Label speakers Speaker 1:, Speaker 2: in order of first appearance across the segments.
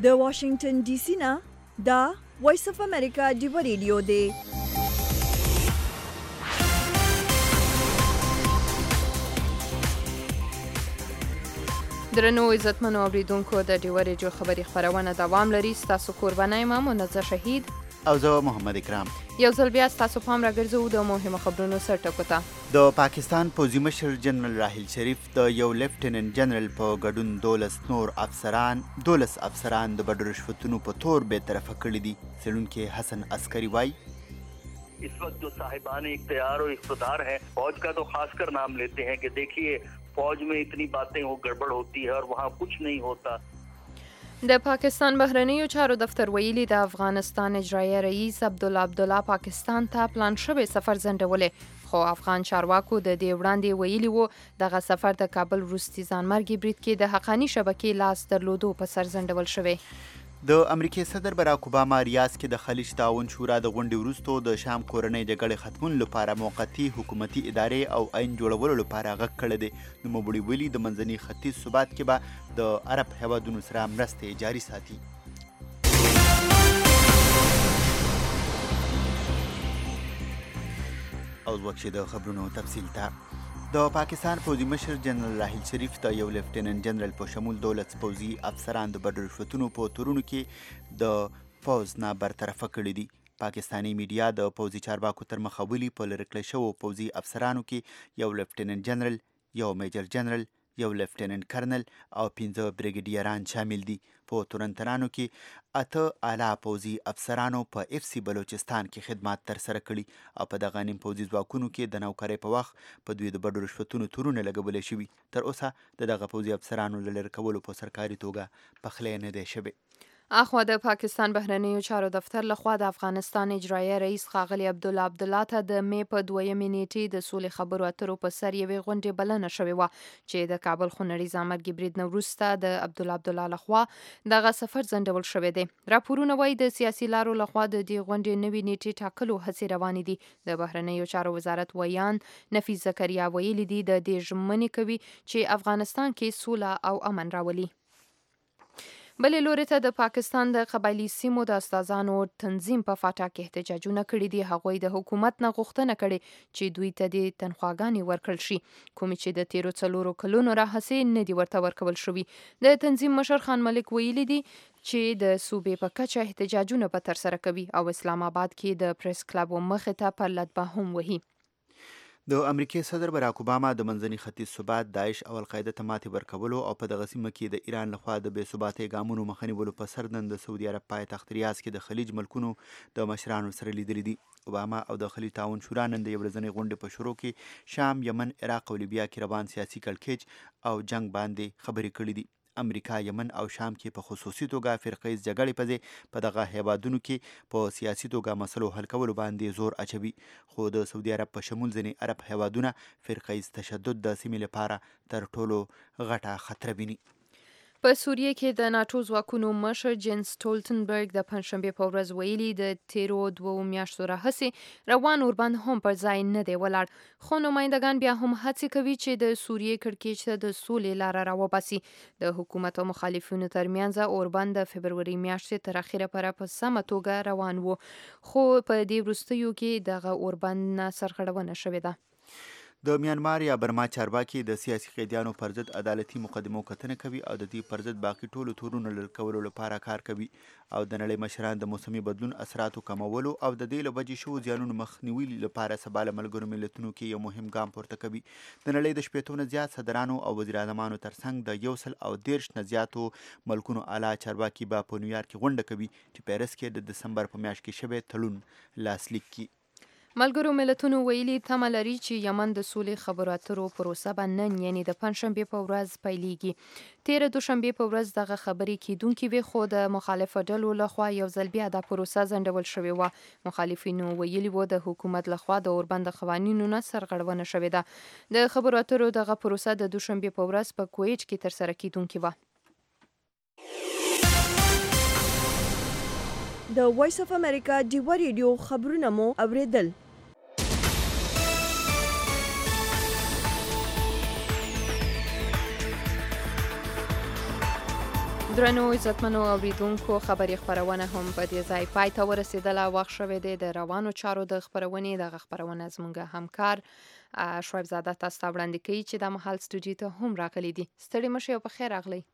Speaker 1: د واشنگټن ډي سي نه دا وایس اف امریکا ډیو ریډیو دی.
Speaker 2: درنو عزتمنو اوریدونکو د ډیو ریډیو خبری خبرونه دوام لري. تاسو قربانای ما منزه شهید
Speaker 3: او زه محمد اکرام.
Speaker 2: یو ځل بیا تاسو پام راګرځو د مهمو خبرونو سرټکو ته.
Speaker 3: د پاکستان پوځي مشر جنرال راحیل شریف د یو لیفټیننټ جنرال په ګډون 12 افسران د بډو رشوتونو په تور بے طرفه کړي دي. څېړونکی حسن عسکری وایي
Speaker 4: इस वक्त जो साहिबान इख्तियार और इख्तिदार हैं फौज का तो खासकर नाम लेते हैं कि देखिए फौज में इतनी बातें हो गड़बड़ होती है और वहाँ कुछ नहीं होता.
Speaker 2: د پاکستان بهرنیو چارو دفتر ویلي د افغانستان اجرایه رئیس عبدالله پاکستان ته پلان شوی سفر ځنډولې، خو افغان چارواکو د دې وړاندې ویلي وو دغه سفر د کابل وروستي ځانمرګي برید کې د حقاني شبکې لاس درلودو په سر ځنډول شوی.
Speaker 3: د امریکای صدر براک اوباما ریاض کې د خلیج تعاون شورا د غونډې وروسته د شام کورنۍ جګړې ختمون لپاره موقتی حکومتي ادارې او عین جوړولو لپاره غږ کړی دی. نوموړي ویلي د منځني ختیځ ثبات کې به د عرب هیوادونو سره مرستې جاري ساتي. او وکه د خبرونو تفصیل ته د پاکستان پوځي مشر جنرال راحیل شریف ته یو لیفټیننټ جنرال په شمول 12 پوځي افسران د بډو رشوتونو په تورونو کې د پوځ نه برطرفه کړي دي. پاکستانی میډیا د پوځي چارواکو تر مخه ویلي په لرې کړل شوو پوځي افسرانو کې یو لیفټیننټ جنرال، یو میجر جنرال، یو لیفټیننټ کرنل او 15 بریګیډیران شامل دي. په تورنترانو کې 8 اعلی پوځي افسرانو په اف سی بلوچستان کې خدمات ترسره کړي او په دغه نیم پوځي ځواکونو کې د نوکرۍ په وخت په دوی د بډو رشوتونو تورونه لګولې شوي. تر اوسه د دغه پوځي افسرانو له لرې کولو په سرکاري توګه پخلی نه دی شوی.
Speaker 2: اخوا د پاکستان بهرنیو چارو دفتر لخوا د افغانستان اجرایه رئیس ښاغلی عبدالله ته د می په 2 نیټې د سولې خبرو اترو په سر یوې غونډې بلنه شوې وه چې د کابل خونړي ځانمرګي برید نه وروسته د عبدالله لخوا دغه سفر ځنډول شوی دی. راپورونه وایي د سیاسي لارو لخوا د دې غونډې نوې نیټې ټاکلو هڅې روانې دي. د بهرنیو چارو وزارت ویان نفیس زکریا ویلي دي د دې ژمنې کوي چې افغانستان کې سوله او امن راولي. بلې لوري ته د پاکستان د قبایلي سیمو د استادانو تنظیم په فاټا کې احتجاجونه کړي دي. هغوی د حکومت نه غوښتنه کړې چې دوی ته د تنخواګانې ورکړل شي، کومې چې د تیرو 4 کلونو راهیسې نه دي ورته ورکول شوي. د تنظیم مشر خان ملک ویلي دي چې د صوبې په کچه احتجاجونه به ترسره کوي او اسلام آباد کې د پریس کلب مخې ته پر لطبه هم وهي.
Speaker 3: د امریکای صدر براک اوباما د منځني ختیځ ثبات، داعش او القاعده ته ماتې ورکولو او په دغه سیمه کې د ایران لخوا د بې ثباتۍ ګامونو مخه نیولو په سر نن د سعودي عرب پایتخت ریاض کې د خلیج ملکونو د مشرانو سره لیدلي دي. اوباما او د خلیج تعاون شورا نن د یو ورځنۍ غونډې په شروع کې شام، یمن، عراق او لیبیا کې روان سیاسي کړکېچ او جنگ باندې خبرې کړې دي. امریکا، یمن او شام کې په خصوصي توګه فرقه ییز جګړې په ځای په دغه هیوادونو کې په سیاسي توګه مسلو حل کولو باندې زور اچوي، خو د سعودي عرب په شمول ځینې عرب هیوادونه فرقه ییز تشدد د سیمې لپاره تر ټولو غټه خطر ویني.
Speaker 2: په سوریه کې د ناتو ځواکونو مشر جنس سټولټنبرګ د پنځشنبې په ورځ ویلي د تیرو 2 میاشتو راهیسې روان اوربند هم پر ځای نه دی ولاړ، خو نمایندګان بیا هم هڅې کوي چې د سوریې کړکېچ ته د سولې لاره راوباسي. د حکومت او مخالفینو ترمنځ اوربند د فبروري میاشتې تر اخره پورې په سمه توګه روان و، خو په دې وروستیو کې دغه اوربند نه سرغړونه شوې ده.
Speaker 3: د میانمار یا برما چارواکي د سیاسي قیدیانو پر ضد عدالتي مقدمو کتنه کوي او د دې پر ضد باقي ټولو تورونو لرې کولو لپاره کار کوي او د نړۍ مشران د موسمي بدلون اثراتو کمولو او د دې له وجې شوو زیانونو مخنیوي لپاره سبا له ملګرو ملتونو کې یو مهم ګام پورته کوي. د نړۍ د 80 نه زیات صدرانو او وزیر اعظمانو ترڅنګ د 130 نه زیاتو ملکونو اعلی چارواکي به په نیویارک کې غونډه کوي چې پیرس کې د دسمبر په میاشت کې شوی تړون لاسلیک کړي.
Speaker 2: ملګرو ملتونو ویلي تمه لري چې یمن د سولې خبرو اترو پروسه به نن یعنې د پنځشنبې په ورځ پیلېږي. تېره دوشنبې په ورځ دغه خبرې کیدونکې وې، خو د مخالفو ډلو لخوا یو ځل بیا دا پروسه ځنډول شوې وه. مخالفینو ویلي وو د حکومت لخوا د اوربند قوانینو نه سرغړونه شوې ده. د خبرو اترو دغه پروسه د دوشنبې په ورځ په کویټ کې ترسره کیدونکې وه.
Speaker 1: د وایس اف امریکا ډیو ریډیو خبرونه مو اوریدل.
Speaker 2: درنو عزتمنو اوریدونکو خبري خبرونه هم په دې ځای پای ته ورسېدله. وخت شوی دی د روانو چارو د خبرونې دغه خبرونه زموږ همکار شعیب زاده تاسو ته وړاندې کوي چې د محل سټوډیو ته هم راغلی دي. ستړي مشئ او په خیر راغلی.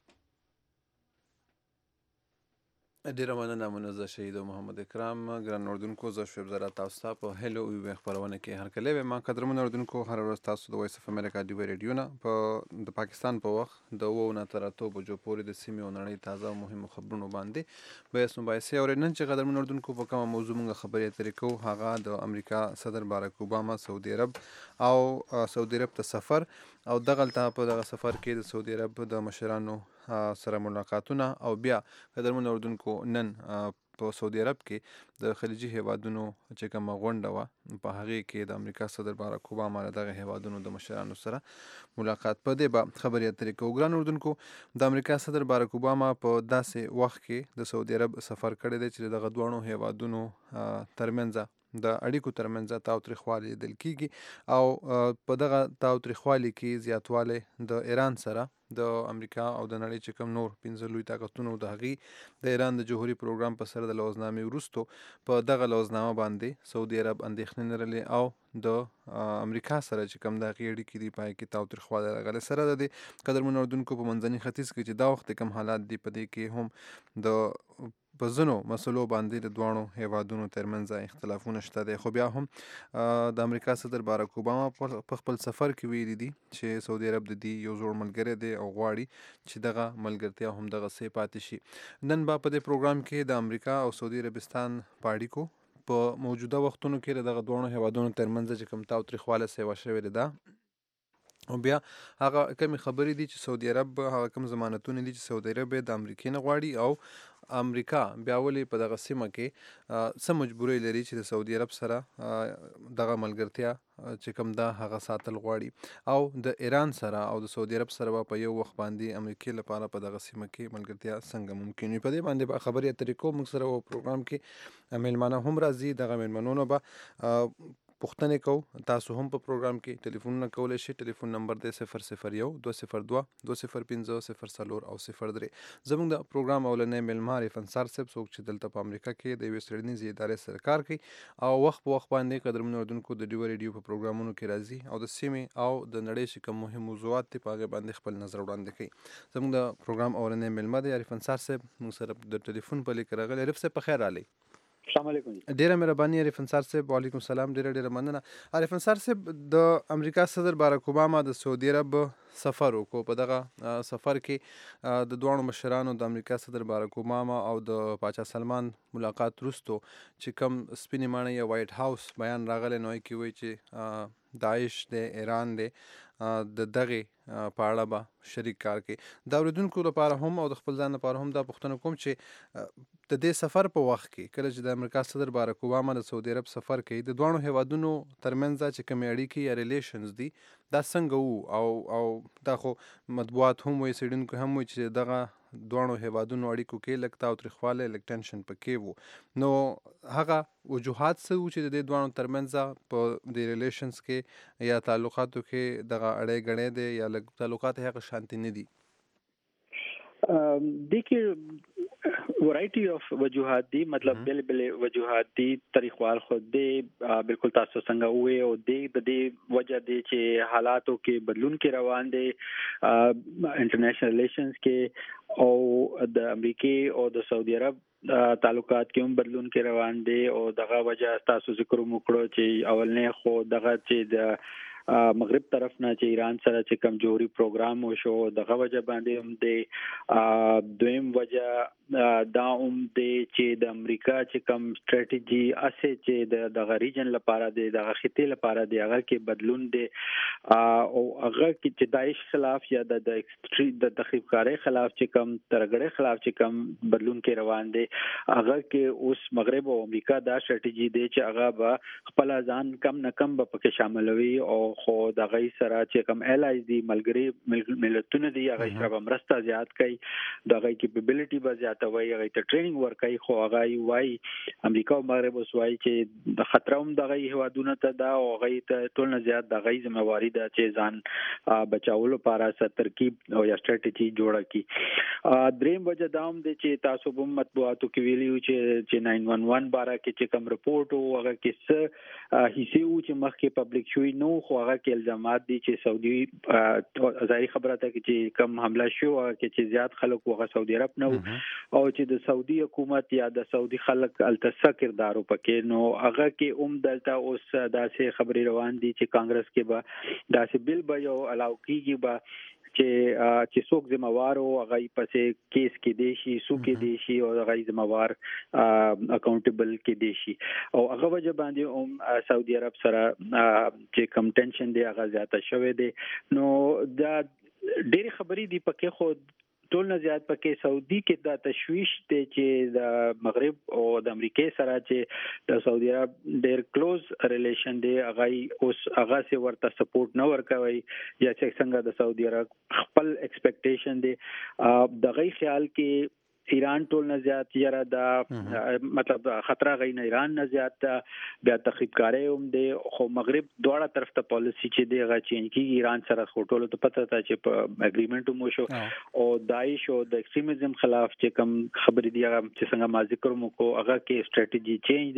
Speaker 5: ډیره مننه منزه شهید محمد اکرام. ګران اردوونکو زه شعیب زاده تاسو ته په هلو وی خبرونه کې هرکلی ویم. قدرمن اردوونکو هر ورځ تاسو د وایس اف امریکا ډي وی ریډیو نه په د پاکستان په وخت د 9 تر 8 بجو پورې د سیمې او نړۍ تازه او مهمو خبرونو باندې بحث مباحثې اورئ. نن چې قدرمن اردوونکو په کومه موضوع موږ خبرې اترې کوو هغه د امریکا صدر باراک اوباما سعودي عرب او سعودي عرب ته سفر او دغلته په دغه سفر کې د سعودي عرب د مشرانو سره ملاقاتونه او بیا قدرمن اردوونکو نن په سعودي عرب کې د خلیجي هیوادونو چې کومه غونډه وه په هغې کې د امریکا صدر باراک اوباما له دغه هیوادونو د مشرانو سره ملاقات په دې به خبرې اترې کوو. ګران اردوونکو د امریکا صدر باراک اوباما په داسې وخت کې د سعودي عرب سفر کړی دی چې دغه دواړو هیوادونو ترمنځ د اړیکو ترمنځ تاوتریخوالی لیدل کیږي او په دغه تاوتریخوالي کې زیاتوالی د ایران سره د امریکا او د نړۍ چې کوم نور 15 لوی طاقتونو د هغې د ایران د جوهري پروګرام په سر د لوزنامې وروستو په دغه لوزنامه باندې سعودي عرب اندېښنې لرلې او د امریکا سره چې کوم د هغې اړیکې دي په هغې کې تاوتریخوالی راغلی. سره د دې قدرمنو اردوونکو په منځني ختیځ کې چې دا وخت کوم حالات دي په دې کې هم د په ځینو مسلو باندې د دواړو هیوادونو ترمنځ اختلافونه شته دی. خو بیا هم د امریکا صدر باراک اوباما په خپل سفر کې ویلي دي چې سعودي عرب د دې یو زوړ ملګری دی او غواړي چې دغه ملګرتیا هم دغسې پاتې شي. نن به په دې پروګرام کې د امریکا او سعودي عربستان په اړیکو په موجوده وختونو کې د دغه دواړو هیوادونو ترمنځ چې کوم تاوتریخوالی سیوا شوې ده او بیا هغه کمې خبرې دي چې سعودي عرب هغه کوم ضمانتونه دي چې سعودي عرب د امریکې نه غواړي او امریکا بیا ولې په دغه سیمه کې څه مجبورۍ لري چې د سعودي عرب سره دغه ملګرتیا چې کوم ده هغه ساتل غواړي او د ایران سره او د سعودي عرب سره په یو وخت باندې امریکې لپاره په دغه سیمه کې ملګرتیا څنګه ممکن وي. په دې باندې به خبرې اترې کوو. موږ سره په پروګرام کې میلمانه هم راځي. دغه میلمنو نه به پوښتنې کوو. تاسو هم په پروګرام کې ټلیفونونه کولی شئ. ټلیفون نمبر دی 001 202 205 04 او 03. زموږ د پروګرام اولنی میلمه عارف انصار صاحب څوک چې دلته په امریکا کې د یوې څېړنیزې ادارې سره کار کوي او وخت په وخت باندې قدرمنو اردوونکو د ډي وی ریډیو په پروګرامونو کې راځي او د سیمې او د نړۍ چې کوم مهم موضوعات دي په هغې باندې خپل نظر وړاندې کوي. زموږ د پروګرام اولنی میلمه دی عارف انصار صاحب. موږ سره د ټلیفون په لیک راغلی. عارف صاحب په خیر راغلی.
Speaker 6: السلام علیکم.
Speaker 5: ډیره مهرباني عارف انصار صاحب. وعلیکم السلام. ډیره مننه. عارف انصار صاحب د امریکا صدر باراک اوباما د سعودي عرب سفر وکړو. په دغه سفر کې د دواړو مشرانو د امریکا صدر باراک اوباما او د پاچا سلمان ملاقات وروستو چې کوم سپینې ماڼۍ یا وایټ هاوس بیان راغلی نو کې وایي چې داعش دی ایران دی د دغې په اړه به شریک کار کوي. د اورېدونکو لپاره هم او د خپل ځان لپاره هم دا پوښتنه کوم چې د دې سفر په وخت کې کله چې د امریکا صدر باراک اوباما د سعودي عرب سفر کوي د دواړو هیوادونو ترمنځ چې کومې اړیکې یا ریلیشنز دي دا څنګه وو او دا خو مطبوعات هم وایي څېړونکي هم وایي چې دغه دواړو هیوادونو اړیکو کې لږ تاوتریخوالی لږ ټینشن پکې وو. نو هغه وجوهات څه وو چې د دې دواړو ترمنځ په دې ریلیشنز کې یا تعلقاتو کې دغه اړی ګړی دی یا لږ تعلقات هغه شانتي نه دي؟
Speaker 6: देखिए वैरायटी ऑफ वजूहात दी मतलब बिल बिल वजूहात दी तरीक़वाल खुद दे बिल्कुल तासो संगा हुए और दे वजह दे चे हालातों के बदलून के रवान दे इंटरनेशनल रिलेशंस के और द अमेरिकी और द सऊदी अरब ताल्लुकात के बदलून के रवान दे और दगा वजह तासो जिक्र मुकड़ो चे अवल ने खो दगा चे द مغرب طرف نه چې ایران سره چې کوم جوړي پروګرام وشو دغه وجه باندې هم د دویم وجه دا هم د چې د امریکا چې کوم سټریټجی اسه چې د ریجن لپاره د خطې لپاره د هغه کې بدلون دی او هغه کې چې داعش خلاف یا د تخریبکارۍ خلاف چې کوم ترګړې خلاف چې کوم بدلون کې روان دی هغه کې اوس مغرب او امریکا دا سټریټجی دی چې هغه به خپل ځان کم نه کم به پکې شاملوي او خو د غي سره چې کوم الایز دي ملګری ملتونه دي هغه سره مرسته زیات کوي د غي کیپبلیټي به زیاتوي هغه ته ټریننګ ورکوي خو هغه وای امریکا او مغرب وسوي چې د خطر هم د غي هوادونه ته دا او غي ته ټول نه زیات د غي ذمہواری ده چې ځان بچاولو لپاره ست ترکیب او یا سټریټجی جوړه کی دریم وجه دام دي چې تاسو په مطبوعاتو کې ویلیو چې 911 بارا کې چې کوم رپورت او هغه کې څه هیڅ او چې مخکې پبلک شوی نو خو هغه کې الزامات دي چې سعودي ظاهري خبره ده چې کوم حمله شو هغه کې چې زیات خلک وغه سعودي عرب نه او چې د سعودي حکومت یا د سعودي خلک التسا کردارو پکې نو هغه کې دلته اوس داسې خبري روان دي چې کانګرس کې به داسې بل به یو الاو کیږي به چې څوک ذمہوار او هغه پسې کیس کې دی شي سو کې دی شي او هغه ذمہوار اکاونټیبل کې دی شي او هغه وجه باندې سعودي عرب سره چې کم ټینشن دی هغه زیاته شوه دی نو دا ډېری خبرې دی پکې خو ټول نه زیات پکې سعودي کې دا تشویش دی چې د مغرب او د امریکای سره چې د سعودي عرب ډېر کلوز ریلیشن دی هغه اوس هغه سي ورته سپورټ نه ورکوي یا چې څنګه د سعودي عرب خپل ایکسپیکټیشن دی د غي خیال کې ایران ټول نه زیات یره دا مطلب خطر غین ایران نه زیات بیا تخریبکاری هم دی خو مغرب دواړه طرف ته پالیسی چې دی غا چینج کی ایران سره خټولو ته پته تا چې په اګریمنت مو شو او داعش او د ایکستریمزم خلاف چې کوم خبرې دی هغه چې څنګه ما ذکر مو کو هغه کې سټریټجی چینج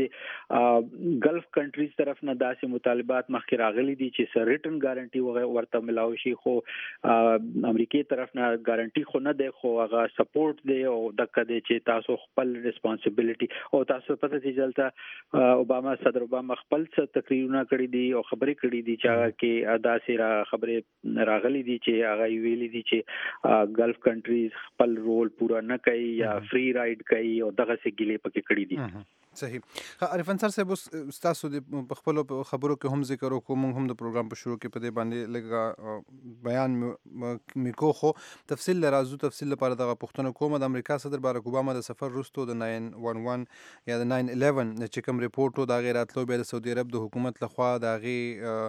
Speaker 6: دی ګلف کنټریز طرف نه داسې مطالبات مخکې راغلي دي چې سر ریټن ګارانټي ورته ملاوي شي خو امریکای طرف نه ګارانټي خو نه دی خو هغه سپورټ دی او دغه د چې تاسو خپل ریسپانسیبিলিټي او تاسو پته چې جلته اوباما صدر اوباما خپل څه تقریرونه کړی دي او خبرې کړې دي چې کې ادا سره خبرې راغلي دي چې هغه ویلي دي چې ګلف کنټریز خپل رول پورا نه کوي یا فری رائډ کوي او دغه څه ګلې پکې کړې دي
Speaker 5: صحیح عرفان سر صاحب تاسو د خپل خبرو کې هم ذکر وکړو موږ هم د پروګرام په شروع کې په دې باندې لږه بیان میکو خو تفصیل لرازو تفصیل لپاره دغه پښتنه کومه د امریکا صدر بارک اوباما د سفر وروسته د 911 یا د 911 چې کوم ریپورت او د غیراتلو به د سعودي عرب د حکومت لخوا د غي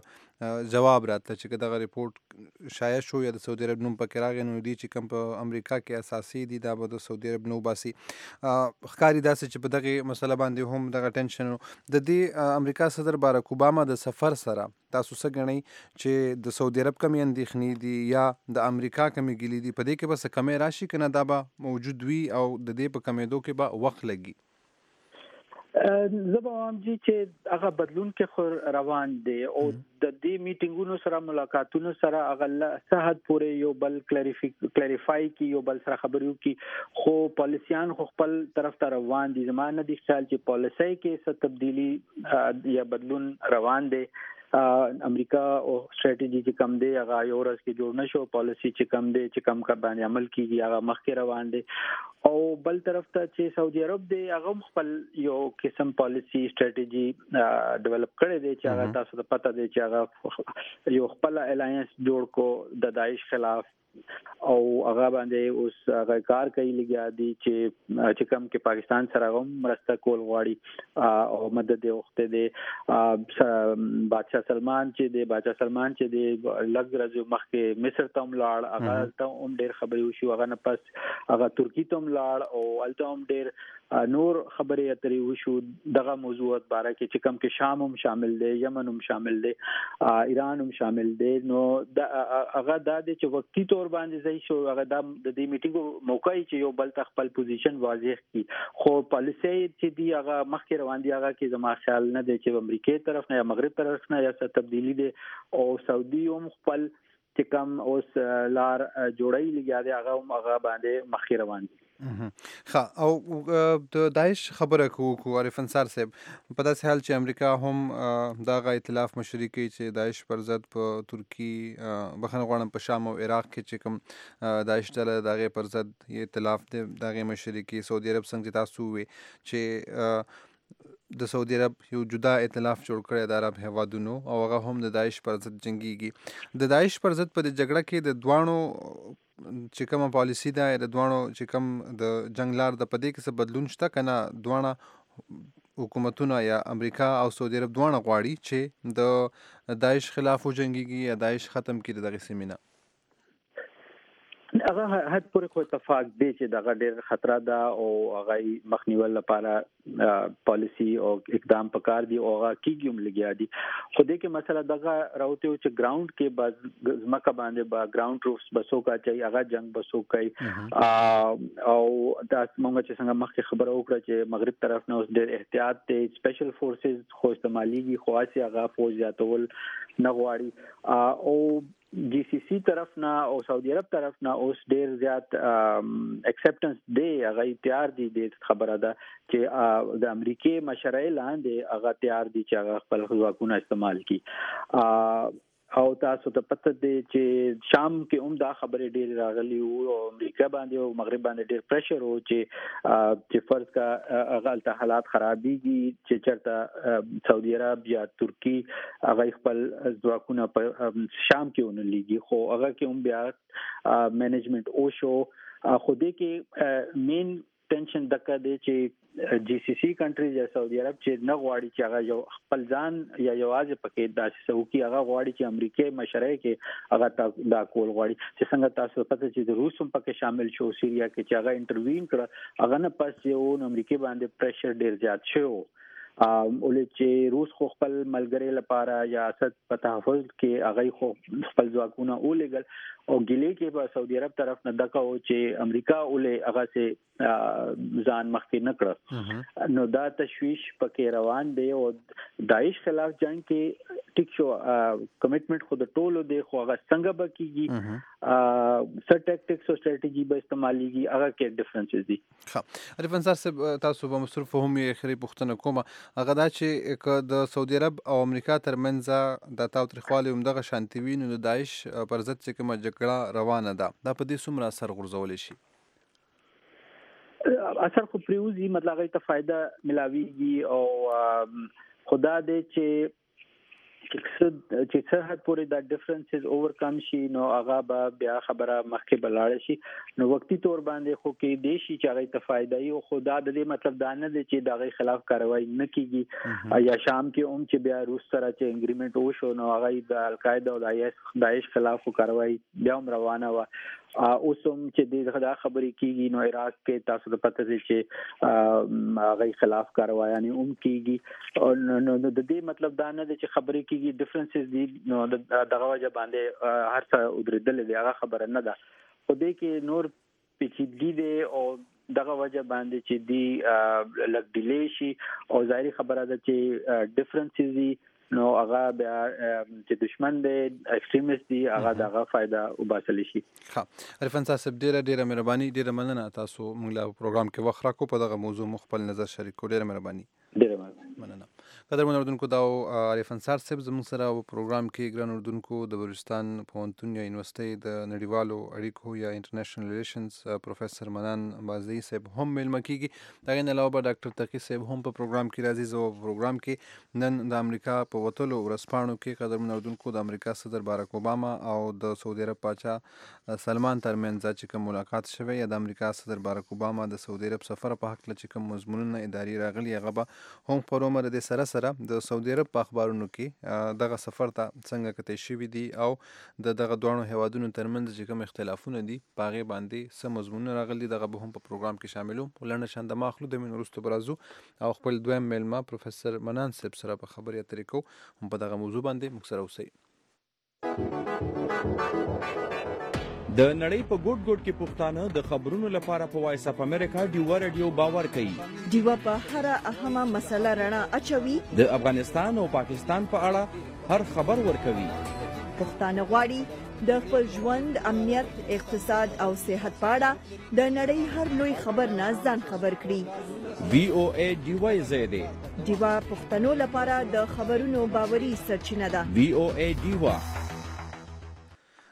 Speaker 5: جواب راته چې دغه ریپورت شایع شو یا د سعودي عرب نوم پکې راغی نو دی چې کوم په امریکا کې اساسي دي دا به د سعودي عرب نو باسي ښکاری داسې چې په دغه مسله باندې هم دغه ټینشن د دې امریکا صدر بارک اوباما د سفر سره تاسو څه غنئ چې د سعودي عرب کمی اندېښنې دي یا د امریکا کمی ګلی دي په دې کې بس کمی راشي کنه دا به موجود وي او د دې په کمیدو کې به وخت لګي
Speaker 6: زبوام جی چې هغه بدلون کې خو روان دي او د دې میټینګونو سره ملاقاتونو سره هغه صحت پورې یو بل کلیریفای کی یو بل سره خبرو کی خو پالیسیان خو خپل طرف ته روان دي زمانه دي خیال چې پالیسي کې څه تبدیلی یا بدلون روان دي امریکا او سټریټجی چې کم دی هغه یو ورځ کې جوړ نشو پالیسی چې کم دی چې کم باندې عمل کیږي هغه مخکې روان دي او بل طرف ته چې سعودي عرب دی هغه خپل یو قسم پالیسی سټریټجی ډیولپ کړی دی چې هغه تاسو ته پته دی چې هغه یو خپل الاینس جوړ کو د داعش خلاف او هغه باندې اوس هغه کار کوي لګیا دي چې کوم کې پاکستان سره هم مرسته کول غواړي او مدد وخت دی بادشاہ سلمان چې دی لږ ورځې مخکې مصر ته هم لاړ هغه ته هم ډېر خبرې وشو هغه نه پس هغه ترکی ته هم لاړ او الته هم ډېر نور خبرې اترې وشو دغه موضوعات باره کې چې کوم کې شام هم شامل دی یمن هم شامل دی ایران هم شامل دی نو هغه د چې وقتی طور باندې ځای شو هغه د دې میټینګ موقع چې یو بل خپل پوزیشن واضح کی خو پالیسي چې دی هغه مخکې روان دی هغه کې زما خیال نه دی چې امریکای طرف نه یا مغرب طرف نه یا څه تبدیلی دی او سعودي هم خپل چې کوم اوس لار جوړی لګیا دی هغه باندې مخکې روان دي
Speaker 5: او د داعش خبره کو عرفان سر صاحب په داسې حال چې امریکا هم دغه ائتلاف مشري کوي چې داعش پر ضد په ترکی بخنه غواړم په شام او عراق کې چې کوم داعش ډله دغه پر ضد ائتلاف دغه مشري کوي سعودي عرب څنګه تاسو وي چې د سعودي عرب یو جدا ائتلاف جوړ کړی د عرب هیوادونو او هغه هم د داعش پر ضد جنگيږي د داعش پر ضد په جګړه کې د دوانو چې کومه پالیسی ده د دوانو چې کوم د جنگ لار د پدې کې څه بدلون شته کنه دوانه حکومتونه یا امریکا او سعودي عرب دواړه غواړي چې د داعش خلاف وجنګيږي یا داعش ختم کړي دغه سیمه نه؟
Speaker 6: هغه حد پورې خو اتفاق دی چې دغه ډېر خطر ده او هغه مخنیول لپاره پالیسی او اقدام پکار دی او هغه کیږي هم لګیا دي. خو دې کې مسله دغه راوته چې ګراوند کې باز زمکه باندې با ګراوند روفز بسو کا چې هغه جنگ بسو کوي او دا څنګه چې څنګه مخکې خبره وکړه چې مغرب طرف نه اوس ډېر احتیاط ته سپیشل فورسز خو استعماليږي خو اسی هغه فوج یاتول نه غواړي او جی سی سی طرف نه او سعودي عرب طرف نه اوس ډیر زیات اکسپټنس دی هغه تیار دي د خبره ده چې د امریکای مشرعي لاندې هغه تیار دي چې هغه خپل ځواکونه استعمال کړي او تاسو ته پته دی چې شام کې هم دا خبره ډیر راغلی او امریکا باندې او مغرب باندې ډیر پریشر و چې فرض کا هغه حالات خرابيږي چې چرته سعودي عرب یا ترکی هغه خپل ځواکونه په شام کې ونلېږي خو هغه کې هم بیا مینجمنت او شو خو دې کې مین ټینشن دغه دی چې جی سی سی کنټریز یا سعودي عرب چې نه غواړي چې هغه یو خپل ځان یا یوازې پکې داسې سوکي هغه غواړي چې امریکای مشرعي کې هغه دا کول غواړي چې څنګه تاسو پته چې د روس هم پکې شامل شو سیریا کې چې هغه انټروین کړ هغه نه پس یو امریکای باندې پریشر ډیر زیات شو ولې چې روس خو خپل ملګری لپاره یا اسد په تحفظ کې هغه خو خپل ځواکونه اولېګل او ګلې کې به سعودي عرب طرف نه دغه او چې امریکا ولې هغه سه ځان مخکې نه کړ نو دا تشویش پکې روان دی او داعش خلاف جنگ کې ټیک شو کمټمنټ خو د ټولو دی خو هغه څنګه به کیږي سر ټیکټکس او سټریټجی به استعماليږي هغه کې ډیفرنسز دي.
Speaker 5: ها عرفان صاحب تاسو به مصرف هم یې خري پښتنه کومه هغه دا چې د سعودي عرب او امریکا ترمنځ د تاوتریخوالي هم دغه شانتي وي نو د داعش پر ضد چې کومه جګړه روانه ده دا په دې څومره اثر غورځولی شي؟
Speaker 6: اثر خو پریوزي مطلب هغه ته فائدہ ملاويږي او خدا دې چې سرحد پورې دا ډیفرنسز اوورکم شي نو هغه به بیا خبره مخکې بلاړ شي نو وقتی تور باندې خو کې دی شي چې هغه ته فائدہ یو خدا د دې مطلب دا نه دی چې دغه خلاف کاروایی نه کیږي یا شام کې هم چې بیا روس سره چې اګریمنت وشو نو هغه د القاعده او داعش خلاف کاروایی بیا هم روانه و اوسم چې د خبرې کیږي نو عراق کې تاسو ته پته دي چې هغه خلاف کاروایانه هم کیږي نو د دې مطلب دا نه دی چې خبرې کیږي ډیفرنسز دي نو دغه وجه باندې هر څه ودرېدل دی هغه خبره نه ده خو دې کې نور پیچیدګي دی او دغه وجه باندې چې دی لګ ډیلی شي او ظاهري خبره ده چې ډیفرنسز دي نو هغه بیا چې دشمن دی ایکستریمیست دی هغه دغه فائدہ وباسل شي.
Speaker 5: ها عرفان صاحب ډیره مهرباني ډیره مننه تاسو موږ له پروګرام کې وخت راکو په دغه موضوع مخبل نظر شریکو ډیره مهرباني.
Speaker 6: ډیره
Speaker 5: مننه. قدرمن اردوونکو دا عرفان صاحب زموږ سره په پروګرام کې ګران اردوونکو د بلوچستان پوهنتون یا یونیورسيټي د نړیوالو اړیکو یا انټرنیشنل ریلیشنز پروفیسور منان بازي صاحب هم ملمه کیږي دا نه علاوه ډاکټر تقی صاحب هم په پروګرام کې راځي زو پروګرام کې نن د امریکا په وټلو ورسپانو کې قدرمن اردوونکو د امریکا صدر باراک اوباما او د سعودي عرب پاچا سلمان ترمنځ چې کوم ملاقات شوه یا د امریکا صدر باراک اوباما د سعودي عرب سفر په حق چې کوم مضمونونه اداري راغلي هغه به هم پرومر د سره د سعودي عرب په اخبارونو کې دغه سفر ته څنګه کته شوی دی او دغه دوه هیوادونو ترمنځ چې کوم اختلافونه دي پاغه باندې سم مضمون راغلي دغه به هم په پروګرام کې شاملو ولنه شاند ماخلو د من ورستو برازو او خپل دویم ملما پروفیسور منان صاحب سره په خبري اترې کو هم په دغه موضوع باندې مکسره اوسئ.
Speaker 7: د نړۍ په ګوټ ګوټ کې پښتانه د خبرونو لپاره په وایس اف امریکا ډیوا رادیو باور کوي.
Speaker 1: ډیوا په هر اهمه مسله رڼا اچوي.
Speaker 7: د افغانستان او پاکستان په اړه هر خبر ورکوي.
Speaker 1: پښتانه غواړي د خپل ژوند امنیت اقتصاد او صحت په اړه د نړۍ هر لوی خبر نه ځان خبر کړي.
Speaker 7: VOA ډیوا زیاده
Speaker 1: ډیوا پښتنو لپاره د خبرونو باوري سرچینه ده.
Speaker 7: VOA ډیوا